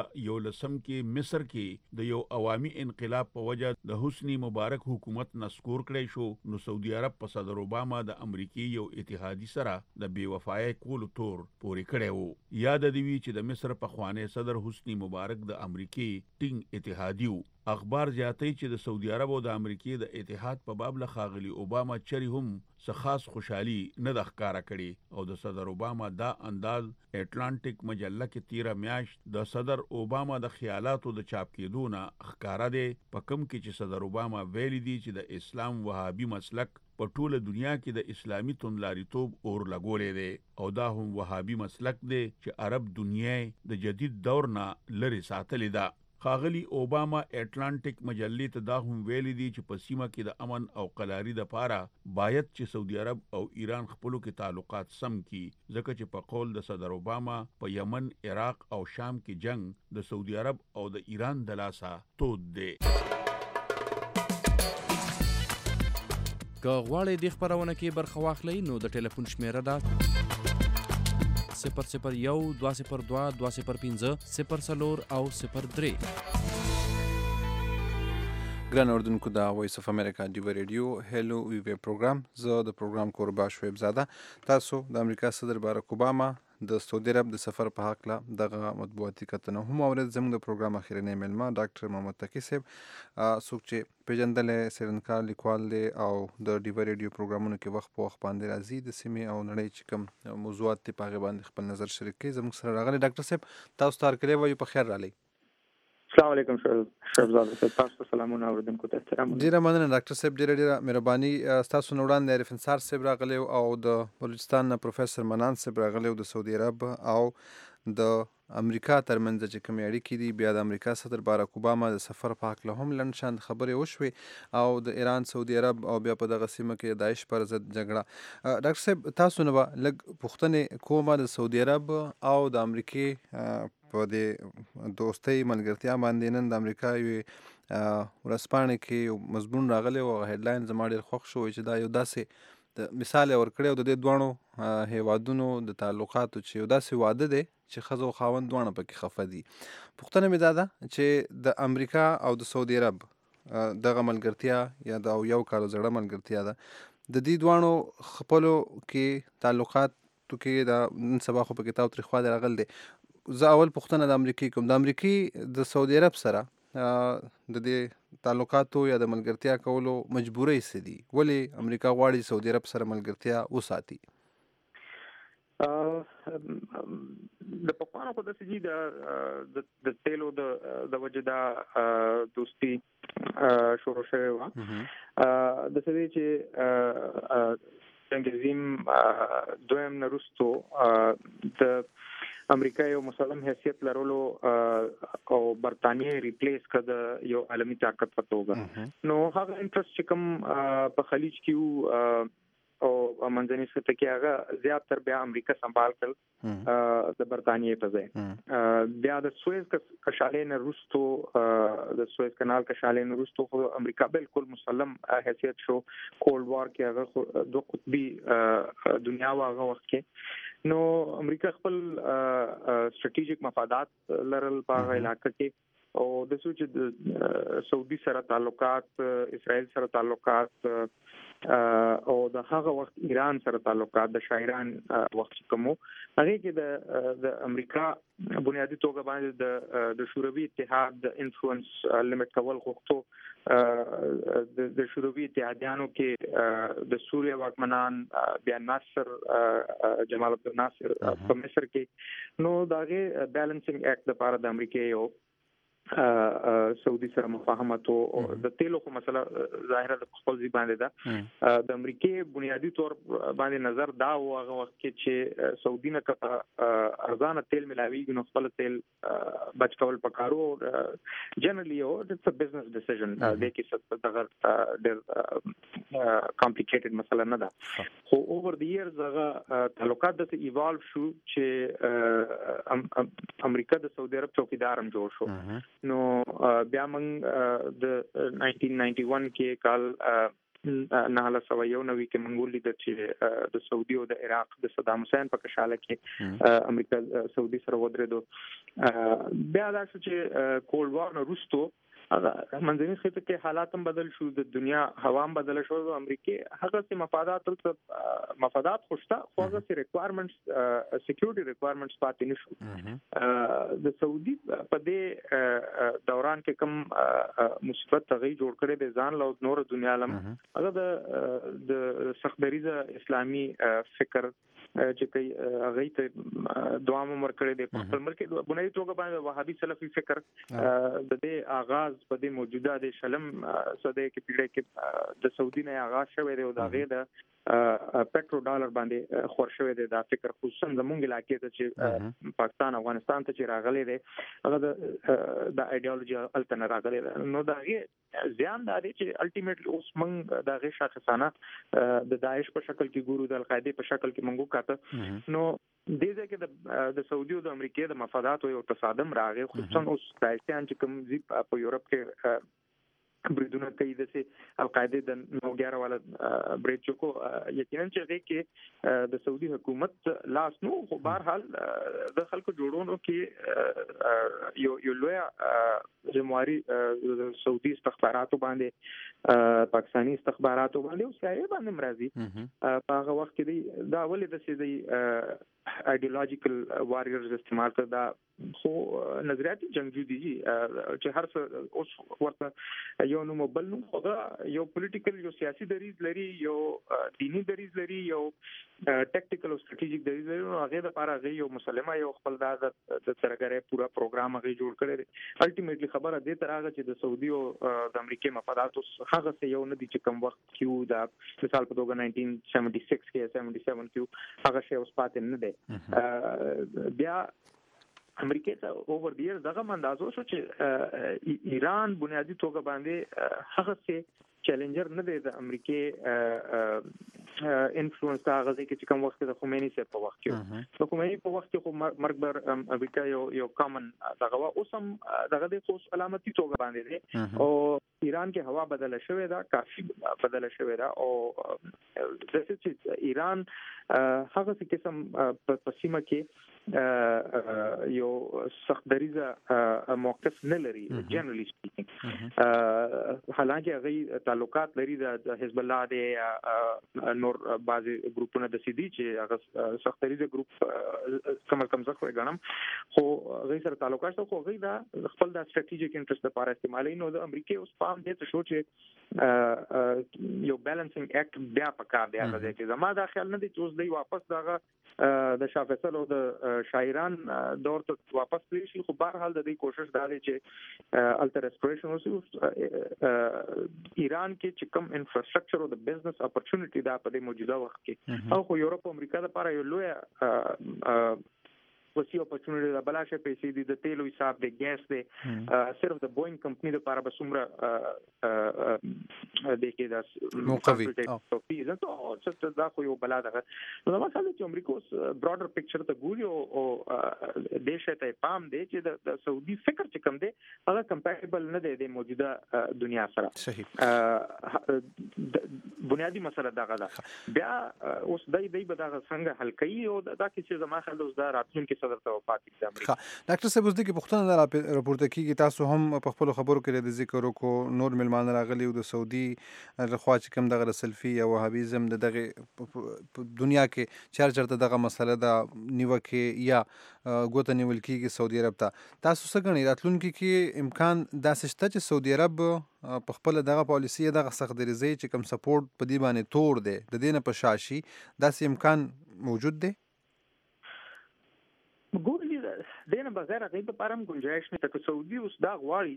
Speaker 11: 2011 کې مصر کې د یو عوامي انقلاب په وجه د حسنی مبارک حکومت نسکور کړی شو، نو سعودي عرب په صدر اوباما د امریکې یو اتحادی سره د بې وفایۍ کولو تور پورې کړی وو. یاد دی وی چې د مصر پخوانی صدر حسنی مبارک د امریکې ټینګ اتحادی وو. اخبار زیاتی چې د سعودي عرب او د امریکې د اتحاد په باب له ښاغلي اوباما چری هم څه خاص خوشحالي نه د ښکاره کړي او د صدر اوباما دا انداز اټلانټیک مجله کې 13 میاشت د صدر اوباما د خیالاتو د چاپ کېدو نه ښکاره دی، په کوم کې چې صدر اوباما ویلي دي چې د اسلام وهابي مسلک په ټوله دنیا کې د اسلامي توندلاریتوب اور لګولې دی او دا هم وهابي مسلک دی چې عرب دنیا د جدید دور نه لري ساتلې ده. ښاغلي اوباما اټلانټیک مجلې ته دا هم ویلي دي چې په سیمه کې د امن او قلاري دپاره باید چې سعودي عرب او ایران خپلو کې تعلقات سم کړي، ځکه چې په قول د صدر اوباما په یمن، عراق او شام کې جنگ د سعودي عرب او د ایران د لاسه تود دی.
Speaker 10: که غواړئ دې خپرونه کې برخه واخلئ نو د ټلیفون شمیره ده 001 202 205 04 او 03.
Speaker 5: ګران اردوونکو د وایس اف امریکا ډیو ریډیو هلو وی وی پروګرام، زه د پروګرام کوربا شعیب زاده. تاسو د امریکا صدر باراک اوباما د سعودي عرب د سفر په حق له دغه مطبوعاتي کتنه هم اورید. زموږ د پروګرام اخیرنی میلمه ډاکټر محمد تقی صاحب څوک چې پیژندلې څېړنکار لیکوال دی او د ډیوه ریډیو پروګرامونو کې وخت په وخت باندې راځي د سیمې او نړۍ چې کوم موضوعات دي په هغې باندې خپل نظر شریک کوي. زموږ سره راغلی ډاکټر صاحب تاسو ته هرکلی وایو، په خیر راغلی.
Speaker 6: السلام علیکم شهبزاد صاحب، تاسو سلامونه اوریدونکو ته احترام.
Speaker 5: ډیره مننه ډاکټر صاحب، ډیره مهرباني. ستاسو نه وړاندې عارف انصار صاحب راغلی او د بلوچستان نه پروفیسور منان صاحب راغلی د سعودي عرب او د امریکا ترمنځ چې کومې اړیکې دي. بیا د امریکا صدر باراک اوباما د سفر په هکله هم لنډ شاند خبرې وشوې او د ایران، سعودي عرب او بیا په دغه سیمه کې داعش پر ضد جګړه. ډاکټر صاحب تاسو نه به لږ پوښتنې کومه د سعودي عرب او د امریکې په دې دوستۍ ملګرتیا باندې. نن د امریکا یوې ورځپاڼې کې یو مضمون راغلی او هیډلاین زما ډېر خوښ شو چې دا یو داسې د مثال یې ورکړی او د دې دواړو هیوادونو د تعلقاتو چې یو داسې واده دی چې ښځه او خاوند دواړه پکې خفه دي. پوښتنه مې دا ده چې د امریکا او د سعودي عرب دغه ملګرتیا یا د یو کال زړه ملګرتیا ده، د دې دواړو خپلو کې تعلقاتو کې د نن سبا خو پکې تاوتریخوالی راغلی دی. زه اول پوښتنه د امریکې کوم، د امریکې د سعودي عرب سره د دې تعلقاتو یا د ملګرتیا کولو مجبورۍ څه دي؟ ولې امریکا غواړي سعودي عرب سره ملګرتیا وساتي؟
Speaker 6: د پخوانو خو داسې دي د تیلو د وجې دا دوستي شروع شوې وه. د څه دی چې جنګ دویم نه وروستو د امریکا یو مسلم حیثیت لرلو او برطانیې ریپلیس کړ د یو عالمي طاقت په توګه. نو هغه انټرست چې کوم په خلیج کې او منځني سطح کې هغه زیات تر بیا امریکا سنبال کړ د برطانیې په ځای. بیا د سویز کشالې نه وروستو د سویز کانال کشالې نه وروستو خو امریکا بالکل مسلم حیثیت شو. کولډ وار کې هغه دوه قطبي دنیا و هغه وخت کې. نو امریکا خپل سټریټیجیک مفادات لرل په هغه علاقه کې او د سوچ د سعودي سره تعلقات، اسرائیل سره تعلقات او د هغه وخت ایران سره تعلقات، د شاعران وخت کومو هغه کې د امریکا بنیادی توګه باندې د شوروي اتحاد د انفلوئنس لیمټ کول غوښتو. د شوروي اتحادیانو کې د سوریه واکمنان، بیا ناصر جمال عبد الناصر په مصر کې. نو داغه بیلنسینګ اکټ لپاره د امریکا یو سعودي سره مفاهمت او د تیلو خو مسله ظاهره د خپل ځای باندې ده. د امریکای بنیادی طور باندې نظر دا و هغه وخت کې چې سعودي نه کته ارزانه تیل ملاویږي نو خپل تیل بچ کول پکارو. جنرally یو اټس ا بزنس ډیسیژن د کې څه دغه ډېر کمپلیکیټډ مسله نه ده. خو اوور دی ایرز هغه تعلقات د ایوالو شو چې امریکا د سعودي عرب چوکیدار هم جوړ شو. نو بیا موږ د 1991 کې کال 1991 کې موږ ولیدل چې د سعودي او د عراق د صدام حسین په کشاله کې امریکا سعودي سره ودرېدو. بیا دا چې کولډ وار نه وروستو منځني خطه کې حالات هم بدل شو، د دنیا هوا هم بدل شو. د امریکا هغه سي مفادات خوشته خو هغه سي ریکوایرمنټس سکیورټي ریکوایرمنټس پاتې نشو. د سعودي په دې دوران کې کوم مثبت تغیر جوړ کړي د ځان له نور دنیا لم هغه د سختدریزه اسلامي فکر چې کوي هغه ته دوام ورکړي د خپل ملک بنیادی توګه باندې وهابي سلفي فکر د دې آغاز په دې موجوده د شلم صدې کې پیړۍ کې د سعودي نه آغاز شوی دی او دا غي د پټرو ډالر باندې خور شوی دی. دا فکر خصوصا زمونږ علاقې ته چې پاکستان افغانستان ته چې راغلي دی هغه د ایډیالوژي التن راغلي نو دا غي ځان دا دی چې الټیمیټلی اوس موږ دا غي شاخصانه د داعش په شکل کې ګورو، د القاعده په شکل کې موږ کاته. نو دې ځکه چې د سعودي او د امریکا د مفادات او تصادم راغی، خصوصا اوس داعشیان چې کوم په یورپ کې بریدونه کوي د القاعده د 911 والا برید چوکو یقینا چې هغه کې د سعودي حکومت لاس نو خو بهر حال د خلکو جوړونو کې یو لوی جمهوریت سعودي استخباراتو باندې پاکستاني استخباراتو باندې او سیاي باندې مرضی په هغه وخت کې دا ولې د سې ایډیولوژیکل واریر استعمال کړ دا خو نظریاتي جنگجو دي چې هر څه اوس ورته یو نو موبل نو یو پولیټیکل یو سیاسي دریز لري یو دینی دریز لري یو ټیکټیکل او استراتیژیک دریز لري نو هغه د لپاره هغه یو مسلمه یو خپل د سرګره پورا پروګرام هغه جوړ کړی الټیمیټلی خبره دې تر هغه چې د سعودي او د امریکای مفادات هغه څه یو نه دي چې کوم وخت کیو دا مثال په توګه 1976 کې 77 کیو هغه شی اوس پاتې نه دی بیا امریکا ته اوور دی دغه اندازو شو چې ایران بنیادی توګه باندې هغه څه چیلنجر نه دی د امریکای انفلوئنس هغه ځکه چې کوم وخت د خمینی سره په وخت کې د خمینی په وخت کې خو مرګ بر امریکا یو کامن دغه اوسم دغه د خو علامتي توګه باندې دی او ایران کې هوا بدله شوې ده کافي بدله شوې ده او د چې ایران هغه څه قسم په سیمه کې یو سخت دریزه موقف نه لري جنرالي سپیکینګ حالانکه هغه تعلقات لري د حزب الله د نور بعضي ګروپونو د سيدي چې هغه سخت دریزه ګروپ کم ځکه غنم خو هغه سره تعلقات خو هغه د خپل د استراتیژیک انټرست لپاره استعمالي نو د امریکای اوس پام دې ته شو چې یو بیلانسینګ اکټ بیا پکار دی هغه چې زما دا خیال نه دی چې اوس دی واپس دغه د شاه فیصل او د شاعران دور ته واپس کړی شي خو بهر حال د دې کوشش دا دی چې الټر ریسټوریشن اوس ایران کې چې کوم انفراستراکچر او د بزنس اپورتونټی دا په دې موجوده وخت کې او خو یورپ او امریکا لپاره یو لوی وسی اپورتونټی د بلاشه پیسې دي د تیلو حساب د ګیس دی صرف د بوئنګ کمپنی لپاره به څومره د کې د
Speaker 5: موقوي
Speaker 6: او څه دا خو یو بلا ده نو مثلا چې امریکا اوس براډر پکچر ته ګوري او دیش ته پام دی چې د سعودي فکر چې کم دی هغه کمپیټیبل نه دی د موجوده دنیا سره
Speaker 5: صحیح
Speaker 6: بنیادی مسله دغه ده بیا اوس دای به دغه څنګه حل کوي او دا چې زما خل اوس دا راتلونکي صدر ته پاتې د امریکا
Speaker 5: ډاکټر صاحب اوس د کې پښتون نه راپورته کیږي تاسو هم په خپل خبرو کې د ذکر وکړو نور ملمان راغلي او د سعودي لخوا چې کوم دغه سلفي او وهابیزم دغه دنیا کې چرته دغه مسله دا نیوکه یا ګوته نیول کیږي سعودي عرب ته تاسو څنګه غنی راتلونکي کې امکان داسې شته چې سعودي عرب په خپل دغه پالیسی دغه سخت دریزي چې کوم سپورټ په دی باندې تور دی د دینه په شاشي داسې امکان موجود دی
Speaker 6: ګورلی دینه بغیر غیب پرم گنجائش نه تک سعودي اوس دا غواړي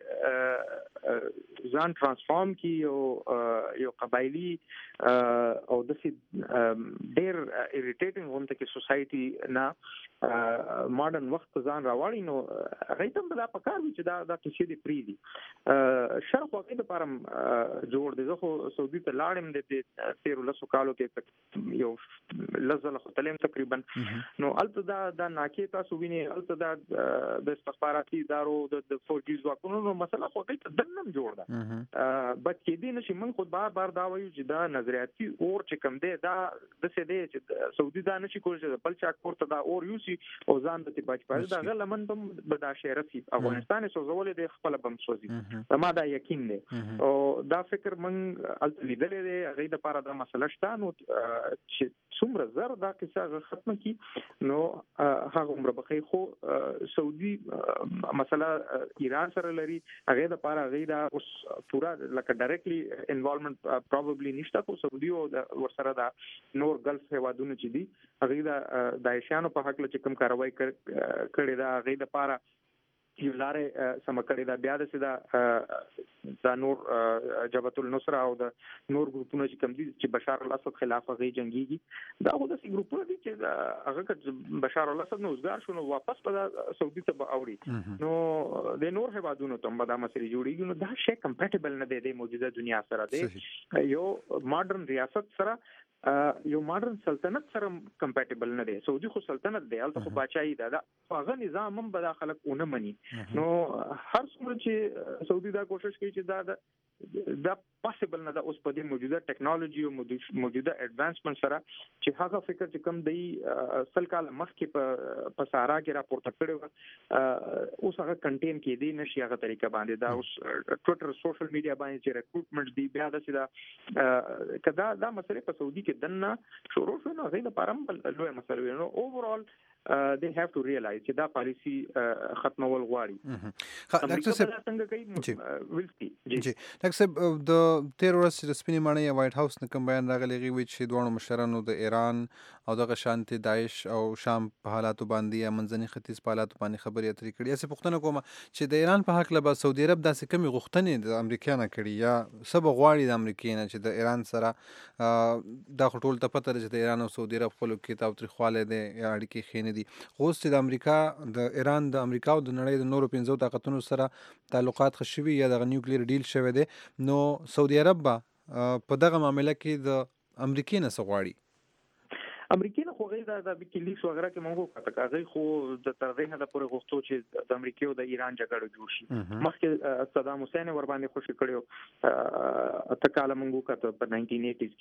Speaker 6: چې ځان ترانسفورم کی یو قبایلی او د ډیر اریټیټینګ ونته کې سوسايټي نه ماډرن وخت ځان راوړي نو غیتم دا پکار چې دا کیسې دی پری دي شرق واقع د پرم جوړ دي خو سعودي ته لاړم د 13 کالو کې یو لزل ختلم تقریبا نو الته دا ناکې تاسو ویني الته د استخباراتي ادارو د فوجي ځواکونو نو مسله خو کې دنم جوړ ده بټ کې دې نشي من خود بار دا وایو چې دا نظریاتي اور چې کم دی دا د څه دی چې سعودي دا نشي کولای چې بل چا کوړه دا اور یوسي او ځان د بچ پاره دا غلمن بم بدا شهرتي افغانستان سوزولې د خپل بم سوزي ما دا یقین دی او دا فکر من الته لیدلې دی هغه د لپاره دا مسله شته نو چې څومره زر دا کیسه ختم کی نو هغه عمر بخي خو سعودي مسله ایران سره لري هغه د لپاره هغه دا اوس پورا لکه ډایرکټلی انوالومنت پروبابلی نشته خو سعودي او ورسره دا نور ګلف هوادونه چې دي هغه دا دایشانو په حق له کوم کاروایی کړي دا هغه د لپاره یو لارې سمکړی دا بیا د سیدا دا نور جبهت النصره او د نور ګروپونو چې کوم دي چې بشار الاسد خلاف غي جنگيږي دا خو د ګروپونو دي چې هغه بشار الاسد نو وزګار شونه واپس په سعودي ته اوړي نو د نور هوادونو ته به دا مسلې جوړیږي نو دا شی کمپیټیبل نه دی د موجوده دنیا سره دی یو ماډرن ریاست سره یو ماډرن سلطنت سره کمپیټیبل نه دی. سعودي خو سلطنت دی، هلته خو بادشاہي ده، هغه نظام هم به دا خلک ونه مني. نو هر څومره چې سعودي دا کوشش کوي چې دا پاسبل نه ده اوس په دې موجوده ټیکنالوژي او موجوده اډوانسمنت سره چې هغه فکر چې کوم دی سل کال مخکې په سارا کې راپورته کړی و اوس هغه کنټین کېدی نشي هغه طریقه باندې. دا اوس ټویټر سوشل میډیا باندې چې ریکروټمنټ دی بیا د سیدا کدا دا مسله په سعودي کې دنه شروع شو نو غیر لپاره هم لوی مسله وي. نو اوورال they have to realize چې دا پالیسی ختمول غواړي.
Speaker 5: ډاکټر صاحب څنګه کوي ولسي جی ډاکټر صاحب د 13 ورځې د سپینې ماڼۍ وایټ هاوس نه کوم بیان راغلی وی چې دوه مشرانو د ایران او دغه شانتي داعش او شام په حالاتو باندې یا منځني ختیځ په حالاتو باندې خبرې اترې کړې. اسې پوښتنه کوم چې د ایران په حق له سعودي عرب داسې کمی غوښتنې د امریکا نه کړي یا سبا غواړي د امریکا نه چې د ایران سره دا ټول ته پته چې د ایران او سعودي عرب خپل کې تاوتریخواله دي یا اړیکې خینې دي. خو اوس چې د امریکا د ایران د امریکا او د نړۍ د نورو 15 طاقتونو سره تعلقات ښه شوي یا د نیوکلیر ډیل شوی دی نو سعودي عرب په دغه معامله کې د امریکا نه څه غواړي؟
Speaker 6: امریکای نه خو غیر د ویکیلیکس وغیرہ کې مونږ کته هغه خو د تر دې نه پورې غوښتو چې د امریکای او د ایران جګړه جوړ شي. مخکې صدام حسین ور باندې خوشی کړو ته کال مونږ کته په 1980s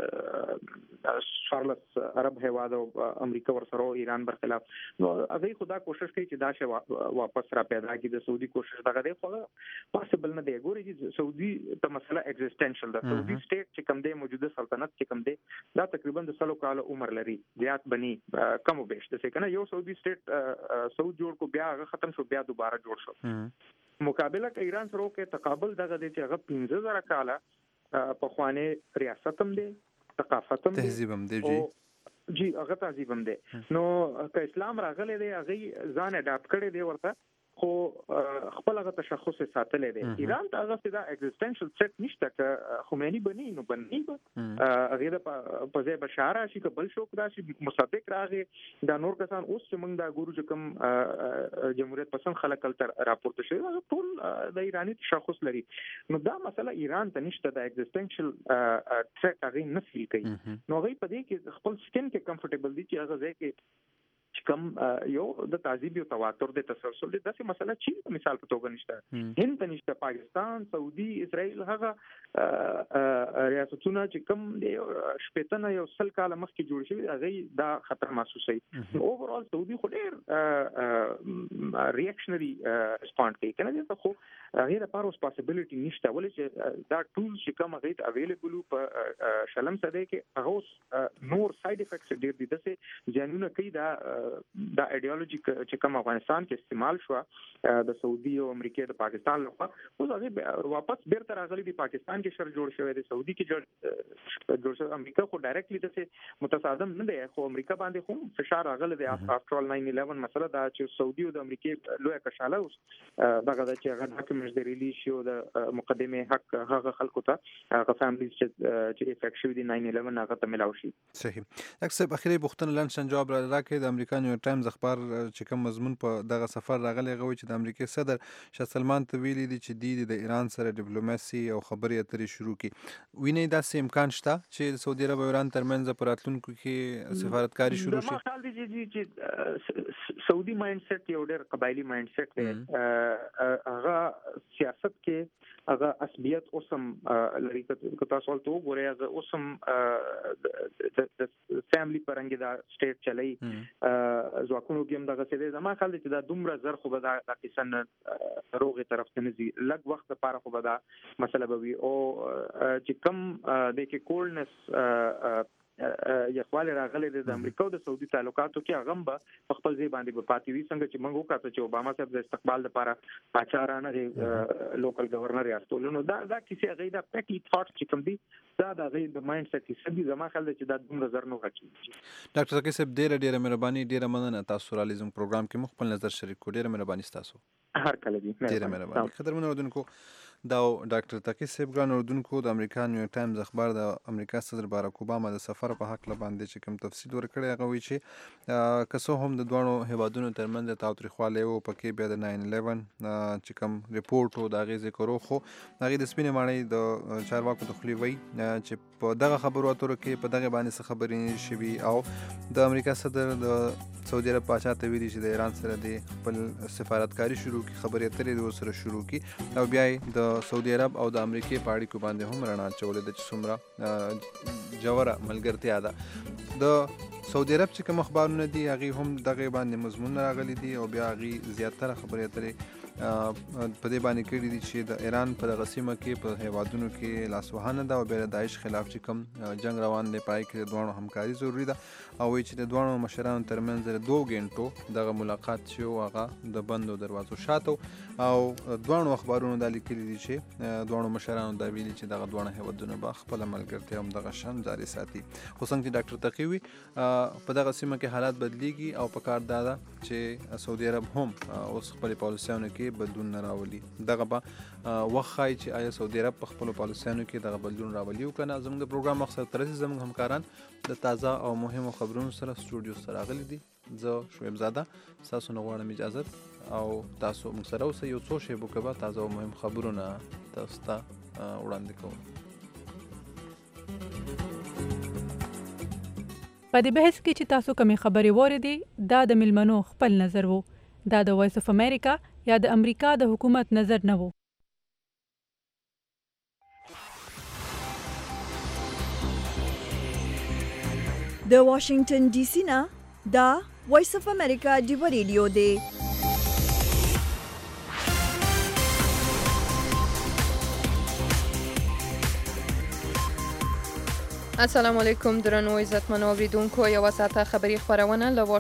Speaker 6: کې شارلس عرب هیواد او امریکا ور سره ایران برخلاف نو هغه خدا کوشش کوي چې دا شی واپس را پیدا کړي. د سعودي کوشش دغه دی خو پاسبل نه دی. ګوري چې سعودي ته مسله ایگزیسټنشل ده. سعودي سټیټ چې کوم دی موجوده سلطنت چې کوم دی دا تقریبا د 100 کال عمر زیات بني کم و بیش د څه کنه یو سعودي سټیټ سعود جوړ کو بیا هغه ختم شو بیا دوباره جوړ شو. مقابله کې ایران سره کې تقابل دغه د چې هغه 15000 کاله په خوانه ریاست هم دي ثقافت هم
Speaker 5: تهذیب هم دي
Speaker 6: جی هغه تهذیب هم دي. نو که اسلام راغلی دی هغه ځان اډاپټ کړی دی ورته خو خپل هغه تشخص ساتلې دی. ایران ته هغه سیدا ایگزیسټنشل ثریټ نشته که خمینی بني نو بني هغه د په ځای بشار شي که بل شوک راشي مصدق راغی دا نور کسان اوس چې موږ دا ګورو چې کوم جمهوریت پسند خلک تر راپورته شوی هغه ټول د ایرانی تشخص لري. نو دا مسله ایران ته نشته د ایگزیسټنشل ثریټ هغه نه فیل کوي. نو هغه په دې کې خپل سکن کې کمفورټیبل دي چې هغه ځای کې کم یو د تعذیب او تواتر د تسلسل د داسې مسله چې مثال په توګه نشته. هند ته نشته، پاکستان، سعودي، اسرائیل هغه ریاستونه چې کم د شپېتنه یو سل کال مخکې جوړ شوی هغه دا خطر محسوسوي. اوورال سعودي خو ډېر ریاکشنري ریسپانډ کوي کنه دا خو هغه لپاره اوس پاسبিলিټي نشته ولې چې دا ټول چې کوم هغه اویلیبل په شلم سده کې هغه نور ساید افیکټس ډېر دي دسه ځانونه کوي دا ایډیالوژي چې کوم افغانستان کې استعمال شو د سعودي او امریکا د پاکستان لخوا اوس هغه واپس بیرته راغلي دي. پاکستان کې شر جوړ شوی دی، سعودي کې جوړ شوی، امریکا خو ډایرکټلی دسه متصادم نه دی خو امریکا باندې خو فشار راغلی دی. افټر 9/11 مسله دا چې سعودي او د امریکا لوی کشاله اوس دغه چې هغه ډاکومنټس د ریلیز شو د مقدمه حق هغه خلکو ته هغه فیملیز چې افیکټ شوی دی 9/11 هغه ته ملاوي شي.
Speaker 5: صحیح. اکثر اخیری پوښتنه لنډ جواب راکړي د امریکا نیو ټایمز اخبار چې کوم مضمون په دغه سفر راغلی غوي چې د امریکا صدر شاه سلمان ته ویلي دي چې د ایران سره ډیپلوماسي او خبرې اترې شروع کړي. ویني دا امکان شته چې سعودي عرب او ایران ترمنځ په راتلونکو کې سفارتکاري شروع شي؟
Speaker 6: ما خیال دی چې سعودي مایند سیټ یو ډېر قبایلی مایند سیټ دی. هغه سیاست کې هغه عصبیت اوسم لري که تاسو ولته وګورئ هغه اوسم د فیملی پرنګ دا سټیټ چلای ځواکونو کې هم دغه څه دی. زما خیال دی چې دا دومره زر خو به دا کیسن روغې طرف ته نه ځي، لږ وخت لپاره خو به دا مسله به وي او چې کم د کې کولنس یخواله راغلی د امریکا او د سعودي تعلقاتو کې هغه به خپل ځای باندې په پاتې وي. څنګه چې موږ وکړو چې اوباما صاحب د استقبال لپاره پاچارانه لوکل گورنر یاستول نو دا کیسه هغه د پټي ثاټ چې کوم دي دا د مایند سیټ سدي زما خیال دی چې دا دومره زر نه راځي.
Speaker 5: ډاکټر زکي صاحب ډیره مهرباني، ډیره مننه تاسو را لیزم پروګرام کې مخ خپل نظر شریک کو. ډیره مهرباني تاسو.
Speaker 6: هر کله دي
Speaker 5: ډیره مهرباني. قدرمن اوردونکو دا ډاکټر تقی صاحب ګران اردوونکو د امریکا نیویارک ټایمز اخبار د امریکا صدر باراک اوباما د سفر په حق باندې چې کوم تفصیل ورکړی هغه وایي چې که څه هم د دواړو هیوادونو ترمنځ تاوتریخوالی و پکې بیا د 9/11 چې کوم ریپورټ و د هغې ذکر وخو هغې د سپینې ماڼۍ د چارواکو د خولې وایي چې په دغه خبرو اترو کې په دغه باندې څه خبرې شوي او د امریکا صدر د سعودي عرب پاچا ته ویلي چې د ایران سره د خپل سفارتکاري شروع کړي خبرې اترې د ورسره شروع کړي او بیا یې د سعودي عرب او د امریکې په اړیکو باندې هم رڼا اچولې ده چې څومره ژوره ملګرتیا ده. د سعودي عرب چې کوم اخبارونه دي هغې هم دغې باندې مضمون راغلي دي او بیا هغې زیاتره خبرې اترې په دې باندې کړي دي چې د ایران په دغه سیمه کې په هیوادونو کې لاسوهنه ده او بیا د داعش خلاف چې کوم جنگ روان دی پای کې د دواړو همکاري ضروري ده او وایي چې د دواړو مشرانو ترمنځ د 2 غنټو دغه ملاقات چې و هغه د بندو دروازو شاته او دواړو اخبارونو دا لیکلي دي چې دواړو مشرانو دا ویلي چې دغه دواړه هیوادونه به خپله ملګرتیا هم دغه شان جاري ساتي. خو څنګه چې ډاکټر تقي وي په دغه سیمه کې حالات بدلیږي او په کار دا ده چې سعودي عرب هم اوس خپلې پالیسیانو کې بدلون نه راولي. دغه به وخت ښایي چې آیا سعودي عرب په خپلو پالیسیانو کې دغه بدلون راولي او که نه. زموږ د پروګرام مقصد تر دې زموږ همکاران د تازه او مهمو خبرونو سره سټوډیو ته راغلي دي. زه شعیب زاده ستاسو نه غواړم اجازت او تاسو موږ سره اوسئ. یو څو شیبو کې به تازه او مهم خبرونه تاسو ته وړاندې کوم.
Speaker 12: په دې بحث کې چې تاسو کومې خبرې واورېدې دا د میلمنو خپل نظر وو. دا د وایس اف امریکا یا د امریکا د حکومت نظر نه وو.
Speaker 1: د واشنگټن ډي سي نه دا وایس اف امریکا ډیو ریډیو دی.
Speaker 2: السلام علیکم درنو عزتمنو اوریدونکو. یوه ساعته خبري خپرونه له